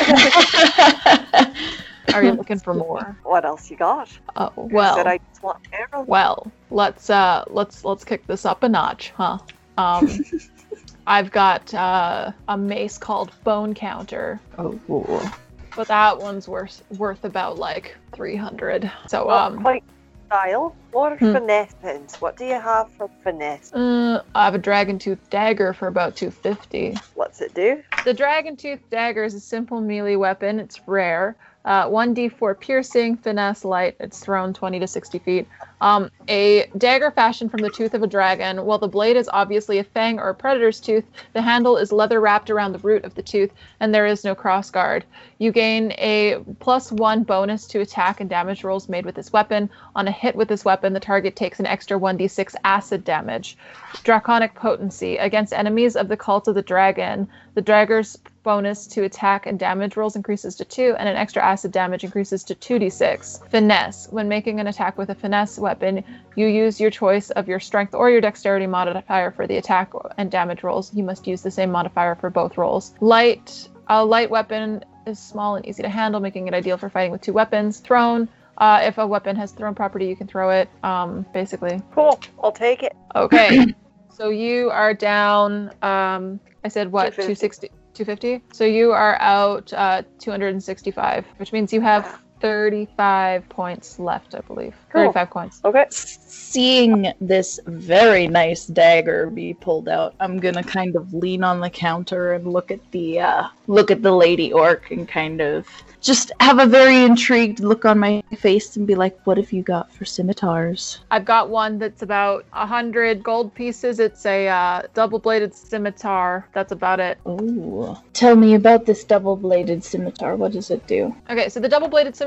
Are you looking for more?"
What else you got?
Oh
You
well.
said I just want arrows.
Well, let's uh let's let's kick this up a notch, huh? Um I've got uh, a mace called Bone Counter,
Oh.
but that one's worth worth about like three hundred. So
Not
um
quite style. What are
Hmm.
finesse pins? What do you have for finesse?
uh, I have a dragon tooth dagger for about two fifty.
What's it do?
The dragon tooth dagger is a simple melee weapon. It's rare. Uh, one d four piercing, finesse, light. It's thrown twenty to sixty feet. Um, a dagger fashioned from the tooth of a dragon. While the blade is obviously a fang or a predator's tooth, the handle is leather wrapped around the root of the tooth, and there is no crossguard. You gain a plus one bonus to attack and damage rolls made with this weapon. On a hit with this weapon, the target takes an extra one d six acid damage. Draconic potency. Against enemies of the cult of the dragon, the dagger's bonus to attack and damage rolls increases to two, and an extra acid damage increases to two d six. Finesse. When making an attack with a finesse weapon, you use your choice of your strength or your dexterity modifier for the attack and damage rolls. You must use the same modifier for both rolls. Light. A light weapon is small and easy to handle, making it ideal for fighting with two weapons. Thrown. Uh, if a weapon has thrown property, you can throw it, um, basically.
Cool. I'll take it.
Okay. So you are down, um, I said what,
two fifty.
two sixty? two fifty? So you are out uh, two hundred sixty-five, which means you have thirty-five points left, I believe.
Cool.
thirty-five coins.
Okay.
Seeing this very nice dagger be pulled out, I'm gonna kind of lean on the counter and look at the uh, look at the lady orc and kind of just have a very intrigued look on my face and be like, "What have you got for scimitars?"
I've got one that's about one hundred gold pieces. It's a uh, double-bladed scimitar. That's about it.
Ooh. Tell me about this double-bladed scimitar. What does it do?
Okay, so the double-bladed scimitar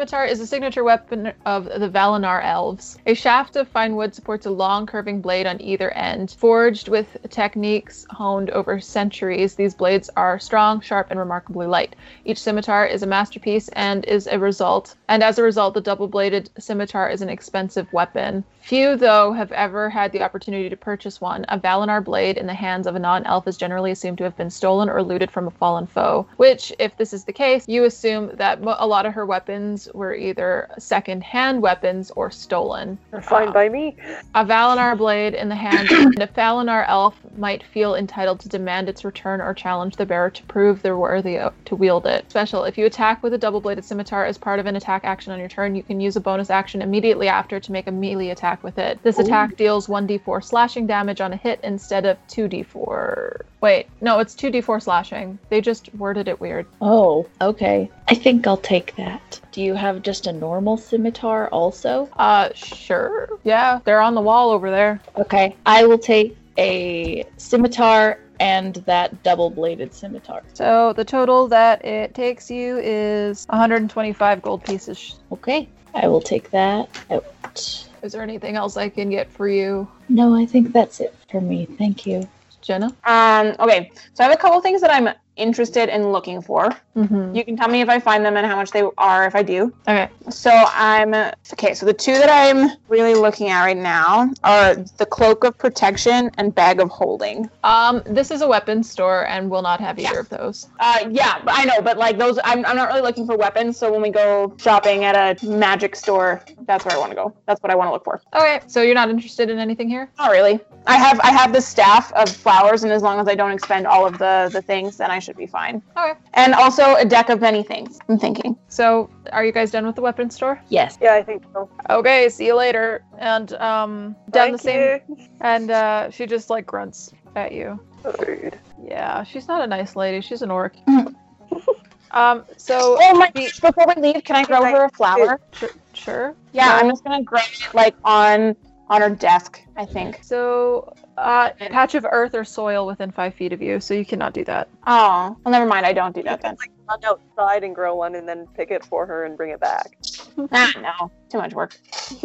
scimitar is a signature weapon of the Valinar elves. A shaft of fine wood supports a long, curving blade on either end. Forged with techniques honed over centuries, these blades are strong, sharp, and remarkably light. Each scimitar is a masterpiece and is a result, and as a result, the double-bladed scimitar is an expensive weapon. Few, though, have ever had the opportunity to purchase one. A Valinar blade in the hands of a non-elf is generally assumed to have been stolen or looted from a fallen foe, which, if this is the case, you assume that mo- a lot of her weapons were either second-hand weapons or stolen.
They're fine
Uh,
by me.
A Valinar blade in the hand of a Valinar elf might feel entitled to demand its return or challenge the bearer to prove they're worthy o- to wield it. Special, if you attack with a double-bladed scimitar as part of an attack action on your turn, you can use a bonus action immediately after to make a melee attack with it. This attack deals one d four slashing damage on a hit instead of two d four. Wait, no, it's two d four slashing. They just worded it weird.
Oh, okay. I think I'll take that. Do you have just a normal scimitar also?
Uh, sure. Yeah, they're on the wall over there.
Okay. I will take a scimitar and that double-bladed scimitar.
So the total that it takes you is one hundred twenty-five gold pieces.
Okay. I will take that out.
Is there anything else I can get for you,
No, I think that's it for me. Thank you.
Jenna?
Um, okay, so I have a couple things that I'm interested in looking for.
Mm-hmm.
You can tell me if I find them and how much they are if I do.
Okay.
So I'm okay. So the two that I'm really looking at right now are the Cloak of Protection and Bag of Holding.
Um, this is a weapons store and will not have either of those.
Uh, yeah, but I know, but like those, I'm I'm not really looking for weapons. So when we go shopping at a magic store, that's where I want to go. That's what I want to look for.
Okay, so you're not interested in anything here?
Not really. I have I have the staff of flowers, and as long as I don't expend all of the the things, then I should be fine.
Okay.
And also a deck of many things. I'm thinking.
So, are you guys done with the weapons store?
Yes.
Yeah, I think so.
Okay, see you later. And um, done the
Thank
same.
you.
And uh, she just like grunts at you.
Rude.
Yeah, she's not a nice lady. She's an orc. um, so
Oh my gosh! Before we leave, can I grow her a flower?
sure, sure.
Yeah, I'm just gonna grow it like on on her desk. I think.
So, uh, patch of earth or soil within five feet of you. So you cannot do that.
Oh, well, never mind. I don't do that then.
Like run outside and grow one, and then pick it for her and bring it back.
Ah, no, too much work.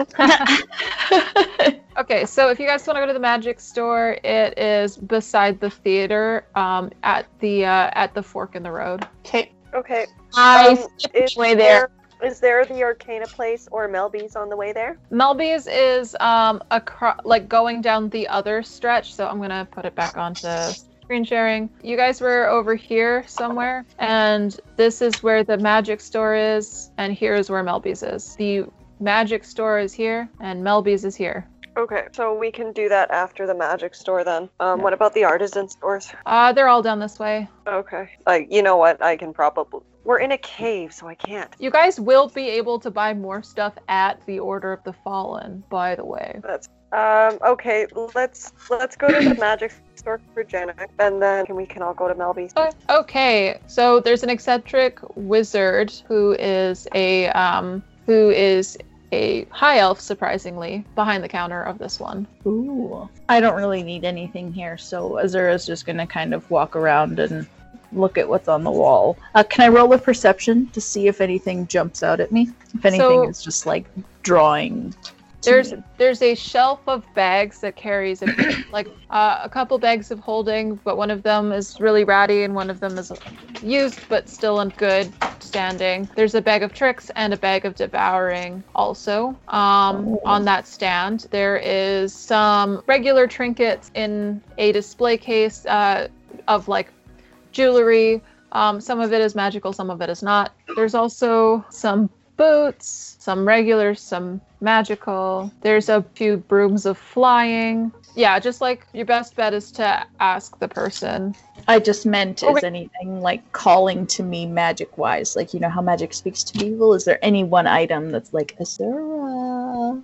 Okay, so if you guys want to go to the magic store, it is beside the theater, um, at the uh, at the fork in the road.
Okay.
Okay.
I
Um,
skipped
is
way there.
Is there the Arcana place or Melby's on the way there?
Melby's is um acro- like going down the other stretch, so I'm gonna put it back onto screen sharing. You guys were over here somewhere, and this is where the magic store is, and here is where Melby's is. The magic store is here, and Melby's is here.
Okay, so we can do that after the magic store then. Um,
Yeah.
What about the artisan stores?
Uh, they're all down this way.
Okay. Like, you know what? I can probably... We're in a cave, so I can't.
You guys will be able to buy more stuff at the Order of the Fallen, by the way.
That's... Um, okay, let's let's go to the magic store for Jenna, and then we can all go to Melby's.
Okay. Okay, so there's an eccentric wizard who is a um who is a high elf, surprisingly, behind the counter of this one.
Ooh. I don't really need anything here, so Azura's just gonna kind of walk around and look at what's on the wall. Uh, can I roll a perception to see if anything jumps out at me? If anything
So-
is just like drawing. to
There's
me.
there's a shelf of bags that carries a, like uh, a couple bags of holding, but one of them is really ratty and one of them is used but still in good standing. There's a bag of tricks and a bag of devouring also. Um, on that stand, there is some regular trinkets in a display case uh, of like jewelry. Um, some of it is magical, some of it is not. There's also some boots, some regular, some magical. There's a few brooms of flying. Yeah, just like your best bet is to ask the person.
I just meant, is
Okay.
anything like calling to me magic wise? Like, you know how magic speaks to people? Is there any one item that's like, Azura?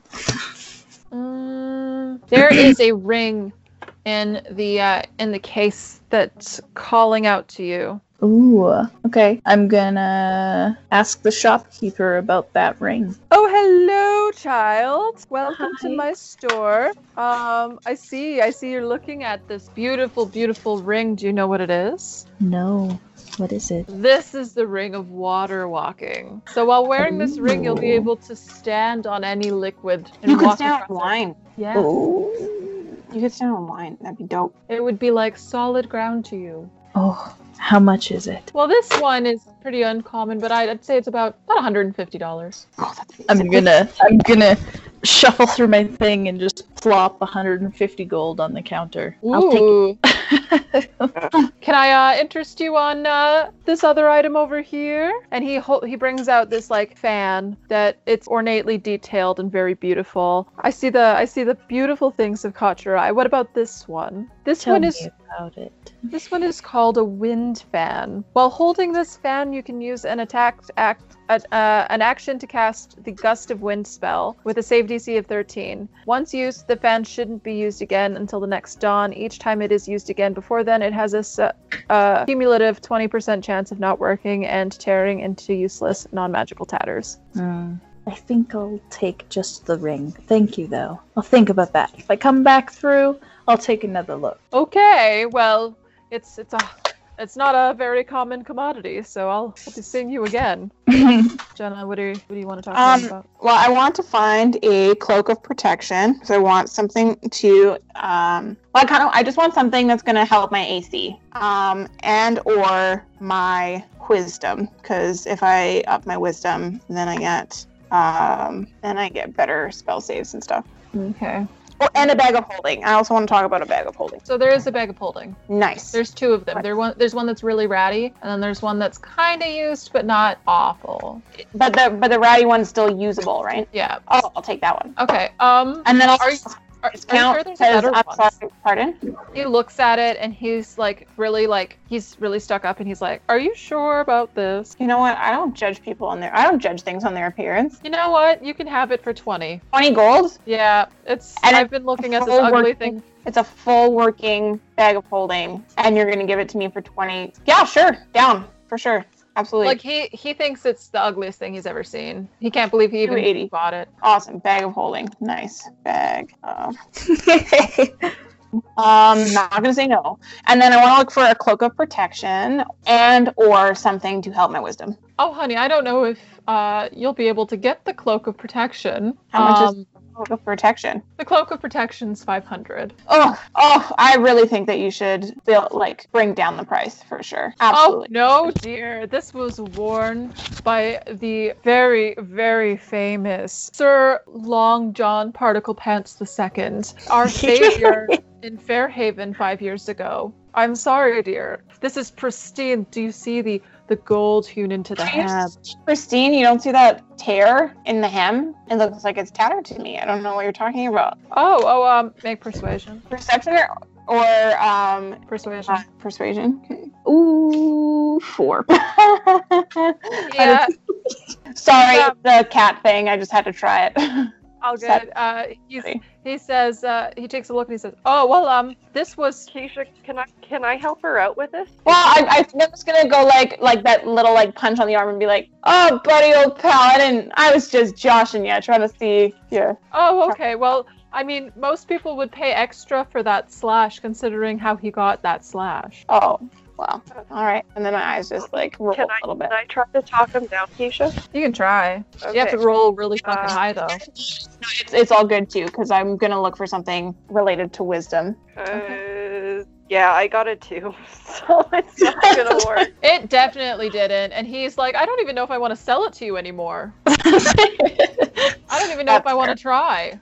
Mm, there is a ring in the uh, in the case that's calling out to you.
Ooh, okay. I'm gonna ask the shopkeeper about that ring.
Oh, hello, child. Welcome
Hi.
to my store.
Um, I see. I see you're looking at this beautiful, beautiful ring. Do you know what it is?
No. What is it?
This is the ring of water walking. So while wearing this ring, you'll be able to stand on any liquid and
You could
walk
stand on
across it.
wine.
Yeah.
Oh.
You could stand on wine. That'd be dope.
It would be like solid ground to you.
Oh, how much is it?
Well, this one is pretty uncommon, but I'd, I'd say it's about, about one hundred fifty dollars.
Oh, that's
I'm gonna, I'm gonna shuffle through my thing and just plop one hundred fifty gold on the counter. I'll take
Ooh.
it.
Can I uh, interest you on uh, this other item over here? And he ho- he brings out this like fan that it's ornately detailed and very beautiful. I see the I see the beautiful things have caught your eye. What about this one? This
Tell
one
me
is
about it.
this one is called a wind fan. While holding this fan, you can use an attack act uh, uh, an action to cast the Gust of Wind spell with a save D C of thirteen. Once used, the fan shouldn't be used again until the next dawn. Each time it is used again before then, it has a se- uh, cumulative twenty percent chance of not working and tearing into useless non-magical tatters.
Hmm. I think I'll take just the ring. Thank you, though. I'll think about that. If I come back through, I'll take another look.
Okay, well, it's it's a it's not a very common commodity, so I'll, I'll be seeing you again. Jenna, what do you what do you want to talk
Um,
about?
Well, I want to find a cloak of protection. So I want something to, um, well, I kind of, I just want something that's going to help my A C, um, and or my wisdom. Because if I up my wisdom, then I get, um, then I get better spell saves and stuff.
Okay.
Oh, and a bag of holding. I also want to talk about a bag of holding.
So there is a bag of holding.
Nice.
There's two of them. There one there's one that's really ratty, and then there's one that's kind of used but not awful.
But the but the ratty one's still usable, right?
Yeah.
Oh, I'll take that one.
Okay. Um.
And then I'll
Are you- Are, are you
discount
sure there's a
because
better
I'm
one?
sorry. Pardon?
He looks at it and he's like really like he's really stuck up and he's like, "Are you sure about this?"
You know what? I don't judge people on their. I don't judge things on their appearance.
You know what? You can have it for twenty.
Twenty gold.
Yeah, it's.
And
I've
it's
been looking at this
full
ugly
working-
thing.
It's a full working bag of holding, and you're gonna give it to me for twenty. Yeah, sure, down for sure, absolutely.
Like he he thinks it's the ugliest thing he's ever seen. He can't believe he even
two eighty.
bought it.
Awesome bag of holding. Nice bag. Of... um, not gonna say no. And then I want to look for a cloak of protection and or something to help my wisdom.
Oh, honey, I don't know if uh you'll be able to get the cloak of protection.
How much is
Um,
cloak of protection?
the cloak of protection's five hundred.
Oh, oh, I really think that you should build, like bring down the price for sure. Absolutely.
Oh, no, dear. This was worn by the very, very famous Sir Long John Particle Pants the Second, our savior in Fairhaven five years ago. I'm sorry, dear. This is pristine. Do you see the, the gold hewn into the hem?
Christine, you don't see that tear in the hem? It looks like it's tattered to me. I don't know what you're talking about.
Oh, oh, um, make persuasion.
Perception or, or um,
Persuasion.
uh, persuasion? Okay. Ooh, four.
Yeah,
Sorry,
Yeah.
the cat thing. I just had to try it.
all good. Uh, he's, he says, uh, he takes a look and he says, oh, well, um, this was,
Keisha, can I can I help her out with this?
Well, I, I think I'm just gonna go like like that little like punch on the arm and be like, "Oh, buddy, old pal, I didn't. I was just joshing you, trying to see yeah."
oh, okay. Well, I mean, most people would pay extra for that slash considering how he got that slash.
Oh, well, all right. And then my eyes just like roll
Can
a little bit.
Can I try to talk him down, Keisha?
You can try. You have to
Okay.
roll really fucking
Uh,
high, though.
No, it's it's all good too because I'm gonna look for something related to wisdom.
Uh, yeah, I got it too, so it's not gonna work.
It definitely didn't. And he's like, I don't even know if I want to sell it to you anymore. I don't even know if I want to try.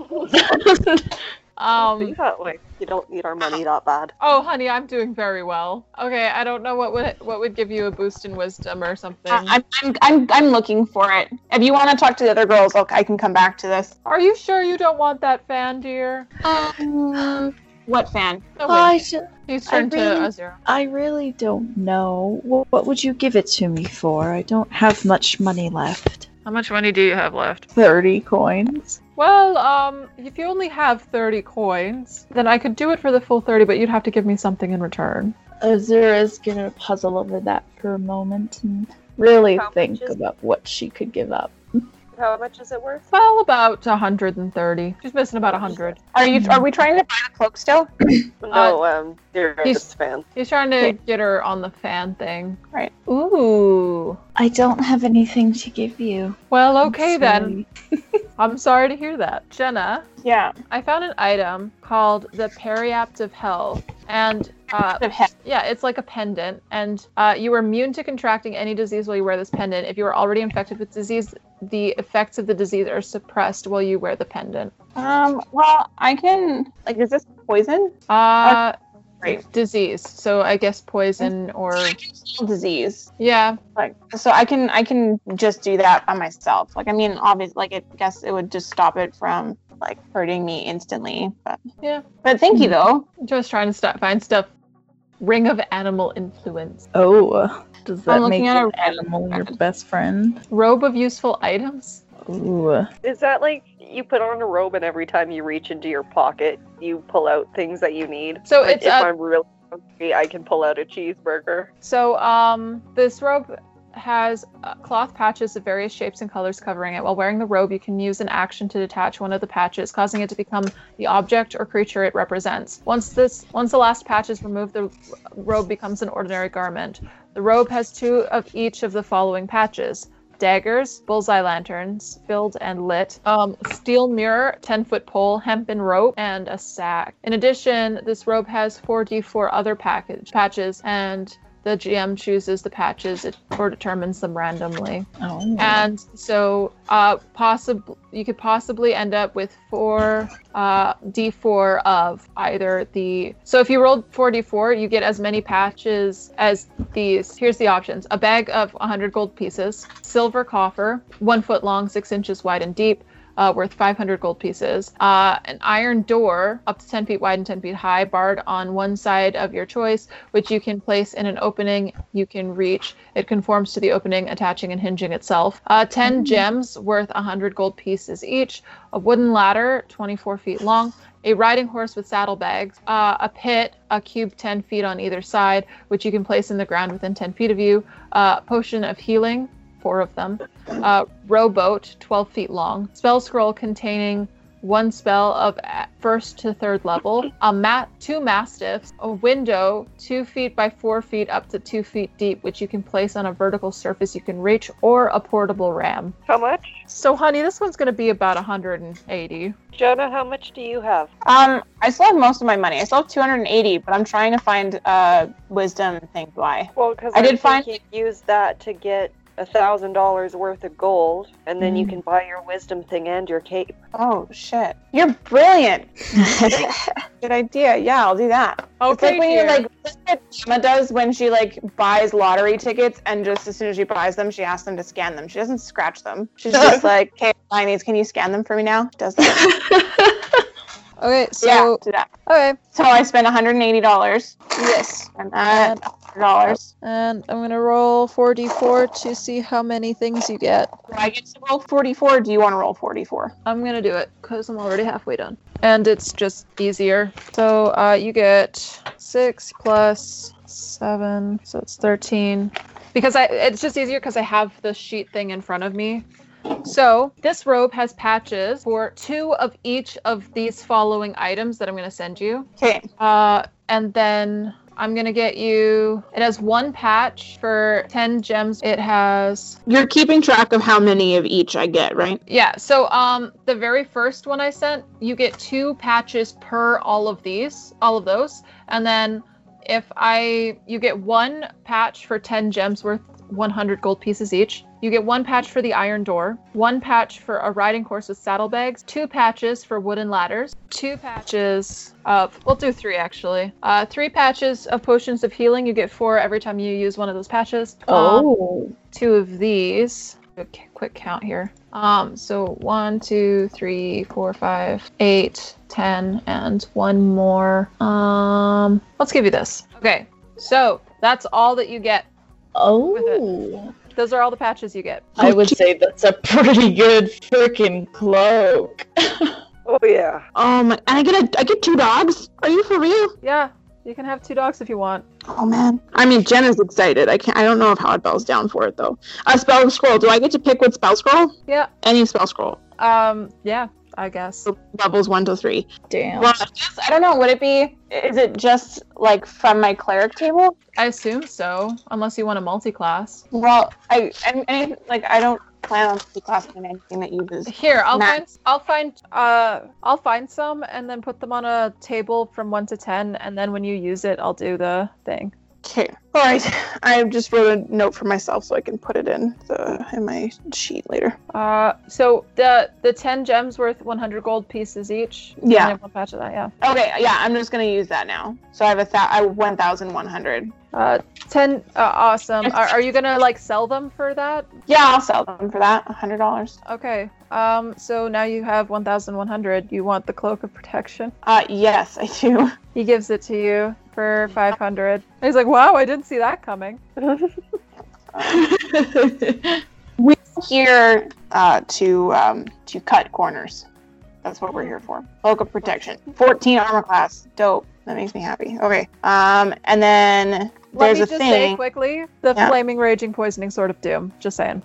um.
You got, like, you don't need our money that bad.
Oh, honey, I'm doing very well. Okay, I don't know what would what would give you a boost in wisdom or something.
I- I'm I'm I'm I'm looking for it. If you want to talk to the other girls, look, I can come back to this.
Are you sure you don't want that fan, dear?
Um, what fan?
No,
I,
wait.
ju-
He's
I
turned to
really-
Azura.
I really don't know. What, what would you give it to me for? I don't have much money left.
How much money do you have left?
thirty coins.
Well, um, if you only have thirty coins, then I could do it for the full thirty, but you'd have to give me something in return.
Azura's gonna puzzle over that for a moment and really
How much
think
is-
about what she could give up.
how much is it worth?
Well, about one hundred thirty. She's missing about one hundred.
Are you? Are we trying to buy the cloak still?
No, um, you're a
he's-
fan.
He's trying to
Okay.
get her on the fan thing.
Right.
Ooh.
I don't have anything to give you.
Well, okay then.
Sorry.
I'm sorry to hear that. Jenna,
Yeah.
I found an item called the Periapt of Hell. And uh, yeah, it's like a pendant. And uh, you are immune to contracting any disease while you wear this pendant. If you are already infected with disease, the effects of the disease are suppressed while you wear the pendant.
Um. Well, I can. Like, is this poison?
Uh,
Right.
disease. So I guess poison or
Disease.
yeah.
Like, so I can. I can just do that by myself. Like, I mean, obviously, like, it, I guess it would just stop it from like hurting me instantly. But
Yeah.
But thank you though.
I'm just trying to st- find stuff. Ring of Animal Influence.
Oh, does that
I'm
make
looking at
an
a-
animal your best friend?
Robe of Useful Items.
Ooh.
Is that like you put on a robe and every time you reach into your pocket, you pull out things that you need?
So
Like,
it's
if
a-
I'm really hungry, I can pull out a cheeseburger.
So, um, this robe has uh, cloth patches of various shapes and colors covering it. While wearing the robe, you can use an action to detach one of the patches, causing it to become the object or creature it represents. Once this, once the last patch is removed, the robe becomes an ordinary garment. The robe has two of each of the following patches: daggers, bullseye lanterns, filled and lit, um, steel mirror, ten-foot pole, hempen rope, and a sack. In addition, this robe has four d four other package patches, and the G M chooses the patches it, or determines them randomly.
Oh.
And so, uh, possibly you could possibly end up with four uh, d four of either the. So if you rolled four d four, you get as many patches as these. Here's the options: a bag of one hundred gold pieces, silver coffer, one foot long, six inches wide and deep, Uh, worth five hundred gold pieces. Uh, an iron door up to ten feet wide and ten feet high, barred on one side of your choice, which you can place in an opening you can reach. It conforms to the opening, attaching and hinging itself. Uh, ten gems worth one hundred gold pieces each. A wooden ladder, twenty-four feet long. A riding horse with saddlebags. Uh, a pit, a cube ten feet on either side, which you can place in the ground within ten feet of you. Uh, potion of healing, four of them. Uh, rowboat, twelve feet long. Spell scroll containing one spell of first to third level. A mat, two mastiffs. A window, two feet by four feet up to two feet deep, which you can place on a vertical surface you can reach, or a portable ram.
How much?
So, honey, this one's going to be about one hundred eighty.
Jonah, how much do you have?
Um, I still have most of my money. I still have two hundred eighty, but I'm trying to find uh wisdom thing to buy.
Well, because
I did find-
you use that to get a thousand dollars worth of gold, and then you
Mm.
can buy your wisdom thing and your cape.
Oh shit, you're brilliant. Good idea. Yeah, I'll do that. It's like when you like that's what Emma does when she like buys lottery tickets, and just as soon as she buys them, she asks them to scan them. She doesn't scratch them. She's just like, "Okay, buying these. Can you scan them for me now?" She does that.
Okay, so
yeah, do that.
okay,
So I spent one hundred eighty dollars.
Yes.
And that one hundred dollars.
and I'm gonna roll four d four to see how many things you get.
Do I get to roll forty-four? Or do you want to roll forty-four?
I'm gonna do it because I'm already halfway done, and it's just easier. So uh, you get six plus seven, so it's thirteen. Because I, it's just easier because I have the sheet thing in front of me. So this robe has patches for two of each of these following items that I'm gonna send you.
Okay.
Uh, and then I'm gonna get you. It has one patch for ten gems. It has
You're keeping track of how many of each I get, right?
yeah. So um, the very first one I sent, you get two patches per all of these, all of those, and then if I, you get one patch for ten gems worth one hundred gold pieces each. You get one patch for the iron door, one patch for a riding horse with saddlebags, two patches for wooden ladders, two patches of, we'll do three actually, uh, three patches of potions of healing. You get four every time you use one of those patches. Um,
Oh.
two of these. A quick count here. Um, so one, two, three, four, five, eight, ten, and one more. Um, let's give you this. Okay, so that's all that you get.
Oh.
Those are all the patches you get.
I would say that's a pretty good freaking cloak.
Oh yeah.
Um, and I get a, I get two dogs. Are you for real?
Yeah,
You can have two dogs if you want.
Oh man. I mean, Jenna's excited. I can't. I don't know if Oddbell's down for it though. A spell scroll. Do I get to pick what spell scroll?
Yeah.
Any spell scroll.
Um. Yeah. I guess.
Levels one to three.
Damn.
Well, just, I don't know. Would it be? Is it just like from my cleric table?
I assume so, unless you want a multi-class.
Well, I, I, I like I don't plan on classing anything that uses.
Here, I'll
Math.
find. I'll find. Uh, I'll find some and then put them on a table from one to ten, and then when you use it, I'll do the thing.
Okay. All right. I just wrote a note for myself so I can put it in the in my sheet later.
Uh, so the the ten gems worth one hundred gold pieces each. You
Yeah.
only have one patch of that. Yeah.
Okay. Yeah. I'm just gonna use that now. So I have a th- I have one thousand one hundred.
Uh, ten. Uh, awesome. Are, are you gonna like sell them for that?
Yeah, I'll sell them for that. A hundred dollars.
Okay. Um. So now you have one thousand one hundred. You want the cloak of protection?
Uh, yes, I do.
He gives it to you for five hundred. He's like, "Wow, I didn't see that coming."
We're here uh, to um, to cut corners. That's what we're here for. Cloak of protection. fourteen armor class. Dope. That makes me happy. Okay. Um, and then
Let
there's
me
a
just
thing.
say quickly, the
Yeah.
flaming, raging, poisoning sword of doom. Just saying.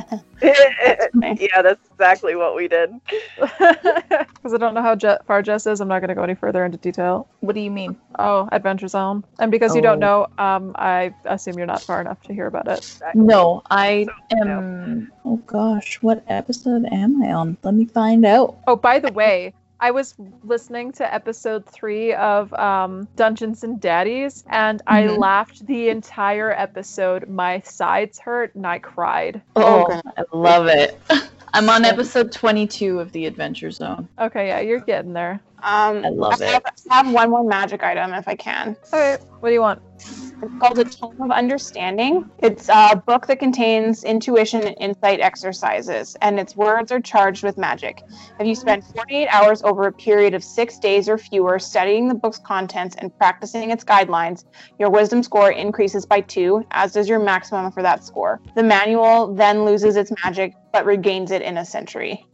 Yeah, that's exactly what we did.
Because I don't know how Je- far Jess is, I'm not going to go any further into detail.
What do you mean?
Oh, Adventure Zone. And because you don't
Oh.
know, um, I assume you're not far enough to hear about it.
No, I
So,
am. Oh gosh, what episode am I on? Let me find out.
Oh, by the way, I was listening to episode three of um, Dungeons and Daddies, and I
Mhm.
laughed the entire episode. My sides hurt, and I cried.
Oh,
Oh, I love it. I'm on episode twenty-two of the Adventure Zone.
Okay, yeah, you're getting there.
Um,
I love
I have, have one more magic item if I can.
Okay, what do you want?
It's called A Tome of Understanding. It's a book that contains intuition and insight exercises, and its words are charged with magic. If you spend forty-eight hours over a period of six days or fewer studying the book's contents and practicing its guidelines, your wisdom score increases by two, as does your maximum for that score. The manual then loses its magic, but regains it in a century.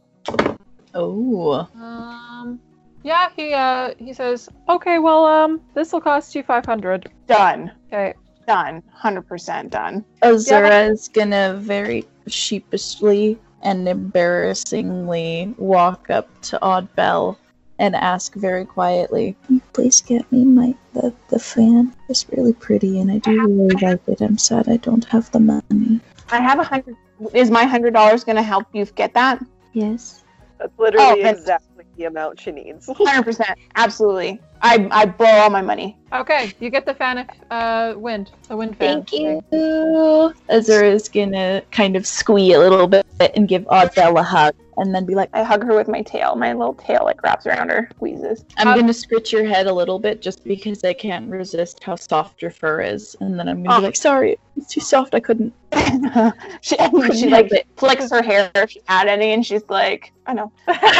Oh.
Um, yeah, he uh he says, okay, well, um, this will cost you five hundred.
Done.
Okay.
Done. one hundred percent done.
Azura is gonna very sheepishly and embarrassingly walk up to Oddbell and ask very quietly, "Can you please get me my the, the fan? It's really pretty and I do really like it. I'm sad I don't have the money."
I have a hundred. Is my hundred dollars going to help you get that?
Yes.
That's literally
Oh, and-
exactly the amount she needs.
one hundred percent. Absolutely. I I blow all my money.
Okay, you get the fan of uh wind, the wind fan.
Thank you. Azura is gonna kind of squee a little bit and give Oddbell a hug and then be like,
I hug her with my tail. My little tail like wraps around her, squeezes.
I'm
Um,
gonna scritch your head a little bit just because I can't resist how soft your fur is. And then I'm gonna
Oh.
be like, sorry, it's too soft, I couldn't.
she she
Couldn't
like
help it.
flicks her hair if she had any, and she's like, I know.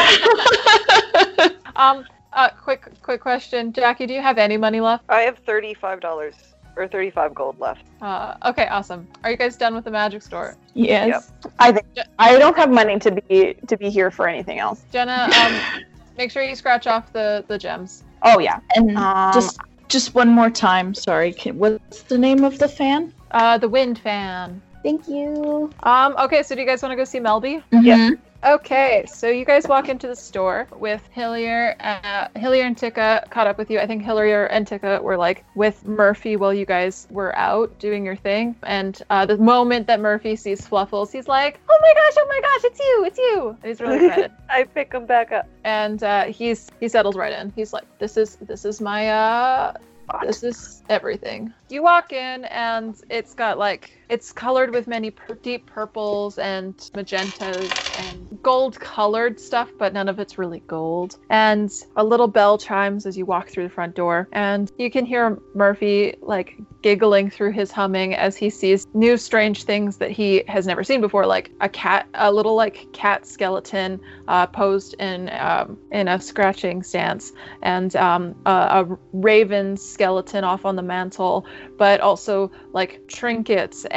Um, uh, quick, quick question, Jackie. Do you have any money left?
I have thirty-five dollars or thirty-five gold left.
Uh, okay, awesome. Are you guys done with the magic store?
Yes.
I think I don't have money to be to be here for anything else.
Jenna, um, make sure you scratch off the the gems.
Oh yeah.
And
Um,
just just one more time, sorry. Can, what's the name of the fan?
Uh, the wind fan.
Thank you.
Um, okay, so do you guys want to go see Melby?
Yeah.
Okay, so you guys walk into the store with Hillier. Uh, Hillier and Tika caught up with you. I think Hillier and Tika were like with Murphy while you guys were out doing your thing. And uh, the moment that Murphy sees Fluffles, he's like, "Oh my gosh! Oh my gosh! It's you! It's you!" And he's really excited.
I pick him back up.
And uh, he's he settles right in. He's like, "This is this is my uh, this is everything." You walk in and it's got like it's colored with many pur- deep purples and magentas and gold colored stuff, but none of it's really gold. And a little bell chimes as you walk through the front door, and you can hear Murphy like giggling through his humming as he sees new strange things that he has never seen before, like a cat, a little like cat skeleton uh, posed in um, in a scratching stance, and um, a, a raven skeleton off on the mantle, but also like trinkets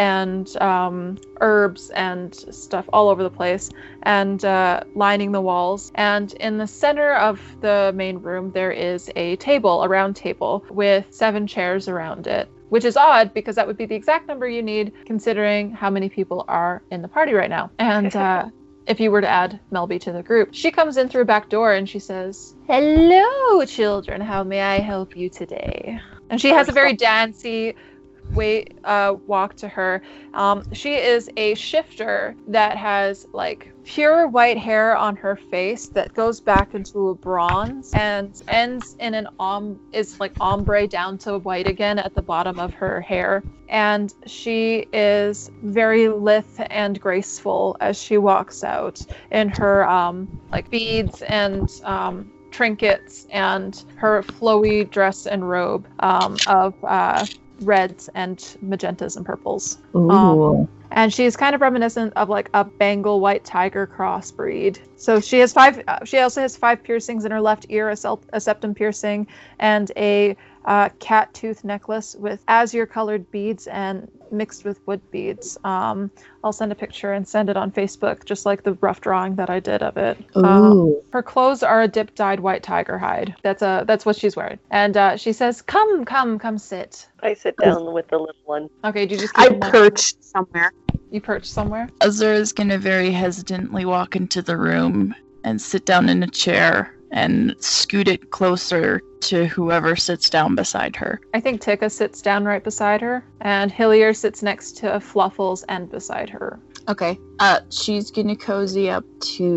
and um, herbs and stuff all over the place, and uh, lining the walls. And in the center of the main room, there is a table, a round table, with seven chairs around it, which is odd because that would be the exact number you need considering how many people are in the party right now. And uh, if you were to add Melby to the group, she comes in through a back door and she says, "Hello, children. How may I help you today?" And she has a very dancey way uh, walk to her. Um, she is a shifter that has like pure white hair on her face that goes back into a bronze and ends in an om is like ombre down to white again at the bottom of her hair. And she is very lithe and graceful as she walks out in her um, like beads and um, trinkets and her flowy dress and robe um, of uh, reds and magentas and purples.
Ooh.
Um, and she's kind of reminiscent of like a Bengal white tiger crossbreed. So she has five. Uh, she also has five piercings in her left ear, a, sel- a septum piercing, and a uh, cat tooth necklace with azure colored beads and mixed with wood beads. Um, I'll send a picture and send it on Facebook, just like the rough drawing that I did of it.
Ooh.
Um, her clothes are a dip dyed white tiger hide. That's a that's what she's wearing. And uh, she says, "Come, come, come, sit."
I sit down with the little one.
Okay, do you just
I
keep them-
perched somewhere.
You perch somewhere.
Azura is going to very hesitantly walk into the room and sit down in a chair and scoot it closer to whoever sits down beside her.
I think Tika sits down right beside her, and Hillier sits next to Fluffles and beside her.
Okay. Uh, she's gonna cozy up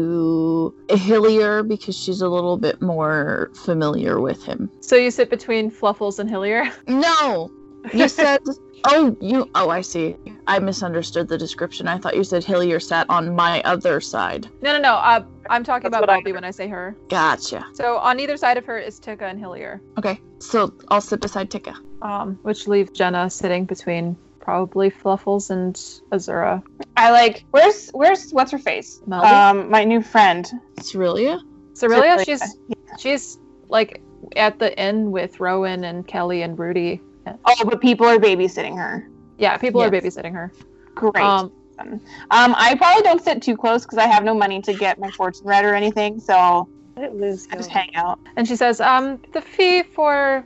to Hillier because she's a little bit more familiar with him.
So you sit between Fluffles and Hillier?
No! You said... Oh, you... Oh, I see. I misunderstood the description. I thought you said Hillier sat on my other side.
No, no, no. Uh, I'm talking
That's
about
what I
Melby when I say her.
Gotcha.
So on either side of her is Tika and Hillier,
Okay, so I'll sit beside Tika.
um, which leaves Jenna sitting between probably Fluffles and Azura.
I like. Where's where's what's her face?
Melby?
Um, my new friend.
Cerelia?
Cerelia,
Cerelia,
she's she's like at the inn with Rowan and Kelly and Rudy.
Oh, but people are babysitting her.
Yeah, people are
Yes.
babysitting her.
Great.
Um,
Um, I probably don't sit too close because I have no money to get my fortune read or anything, so
I lose
I just
you.
hang out.
And she says, um, the fee for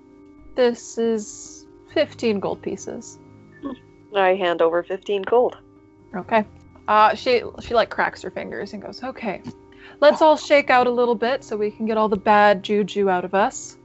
this is fifteen gold pieces.
I hand over fifteen gold.
Okay. Uh, she, she like cracks her fingers and goes, okay, let's all shake out a little bit so we can get all the bad juju out of us.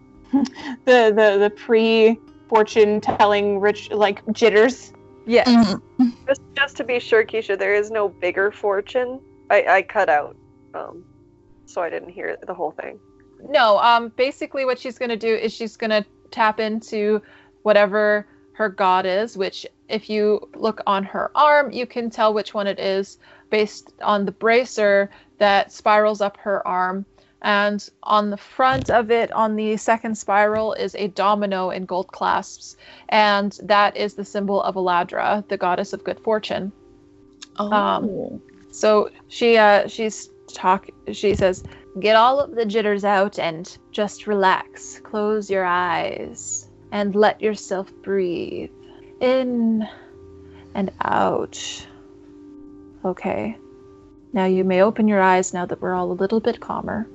The the the pre fortune telling rich like jitters.
Yes.
Mm-hmm.
Just, just to be sure, Keisha, there is no bigger fortune. I, I cut out, um, so I didn't hear the whole thing.
No, um, basically what she's going to do is she's going to tap into whatever her god is, which if you look on her arm, you can tell which one it is based on the bracer that spirals up her arm. And on the front of it, on the second spiral, is a domino in gold clasps. And that is the symbol of Eladra, the goddess of good fortune.
Oh.
Um, So she uh, she's talk. She says, "Get all of the jitters out and just relax. Close your eyes and let yourself breathe in and out. Okay. Now you may open your eyes now that we're all a little bit calmer."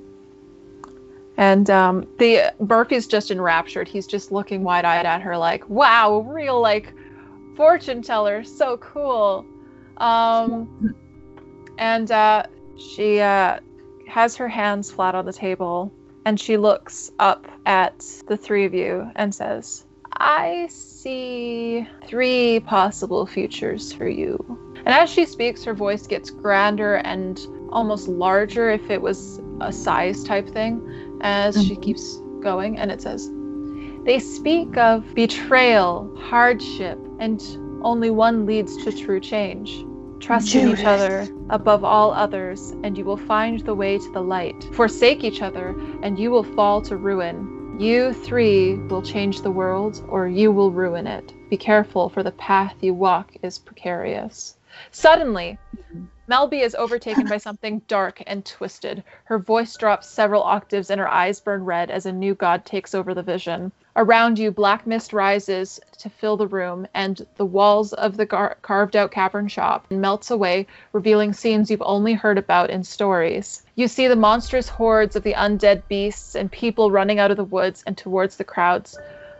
And um, the Murphy's just enraptured. He's just looking wide-eyed at her, like, "Wow, real like fortune teller, so cool." Um, and uh, she uh, has her hands flat on the table, and she looks up at the three of you and says, "I see three possible futures for you." And as she speaks, her voice gets grander and almost larger if it was a size type thing, as she keeps going, and it says, "They speak of betrayal, hardship, and only one leads to true change. Trust in each other above all others, and you will find the way to the light. Forsake each other, and you will fall to ruin. You three will change the world, or you will ruin it. Be careful, for the path you walk is precarious." Suddenly, Melby is overtaken by something dark and twisted. Her voice drops several octaves and her eyes burn red as a new god takes over the vision. Around you, black mist rises to fill the room, and the walls of the gar- carved-out cavern shop melts away, revealing scenes you've only heard about in stories. You see the monstrous hordes of the undead beasts and people running out of the woods and towards the crowds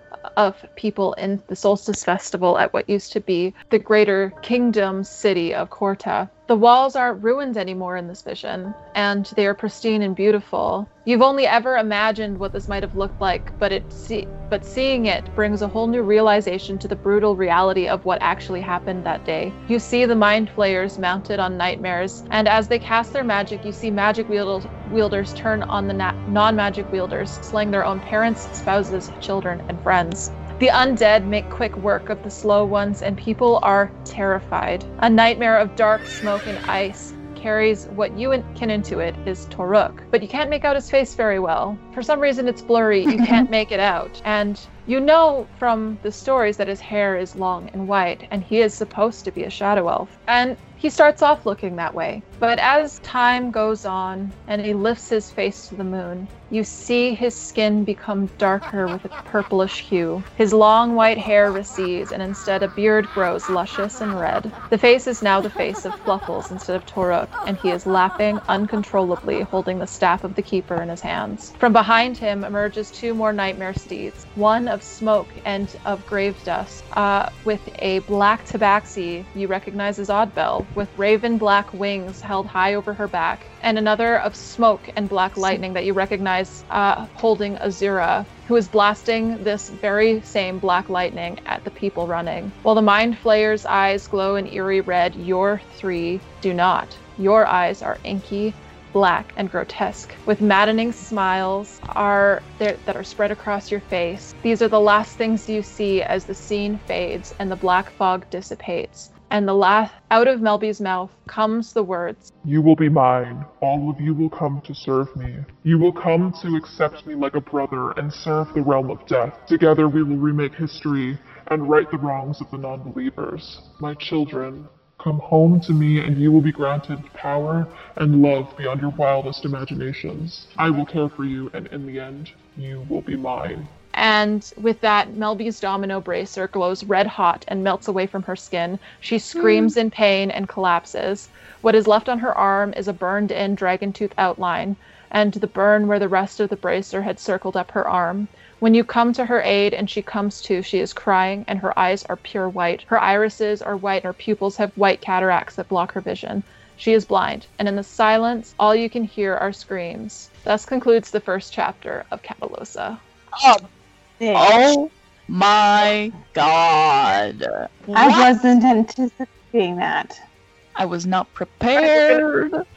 of people in the Solstice Festival at what used to be the greater kingdom city of Korta. The walls aren't ruined anymore in this vision, and they are pristine and beautiful. You've only ever imagined what this might have looked like, but it see- but seeing it brings a whole new realization to the brutal reality of what actually happened that day. You see the mind flayers mounted on nightmares, and as they cast their magic, you see magic wield- wielders turn on the na- non-magic wielders, slaying their own parents, spouses, children, and friends. The undead make quick work of the slow ones, and people are terrified. A nightmare of dark smoke and ice carries what you in- can intuit is Toruk, but you can't make out his face very well. For some reason it's blurry, you can't make it out. And you know from the stories that his hair is long and white, and he is supposed to be a shadow elf. And he starts off looking that way. But as time goes on and he lifts his face to the moon, you see his skin become darker with a purplish hue. His long white hair recedes, and instead a beard grows luscious and red. The face is now the face of Fluffles instead of Toruk, and he is laughing uncontrollably, holding the staff of the Keeper in his hands. From behind him emerges two more nightmare steeds, one of smoke and of grave dust, uh, with a black tabaxi you recognize as Oddbell, with raven black wings held high over her back, and another of smoke and black lightning that you recognize uh, holding Azura, who is blasting this very same black lightning at the people running. While the Mind Flayer's eyes glow an eerie red, your three do not. Your eyes are inky, black, and grotesque, with maddening smiles are there that are spread across your face. These are the last things you see as the scene fades and the black fog dissipates. And the la- out of Melby's mouth comes the words,
"You will be mine. All of you will come to serve me. You will come to accept me like a brother and serve the realm of death. Together we will remake history and right the wrongs of the non-believers. My children, come home to me and you will be granted power and love beyond your wildest imaginations. I will care for you, and in the end, you will be mine."
And with that, Melby's domino bracer glows red hot and melts away from her skin. She screams mm. in pain and collapses. What is left on her arm is a burned-in dragon tooth outline, and the burn where the rest of the bracer had circled up her arm. When you come to her aid and she comes to, she is crying, and her eyes are pure white. Her irises are white, and her pupils have white cataracts that block her vision. She is blind, and in the silence, all you can hear are screams. Thus concludes the first chapter of Catalosa.
Oh. Oh my god.
I wasn't anticipating that.
I was not prepared.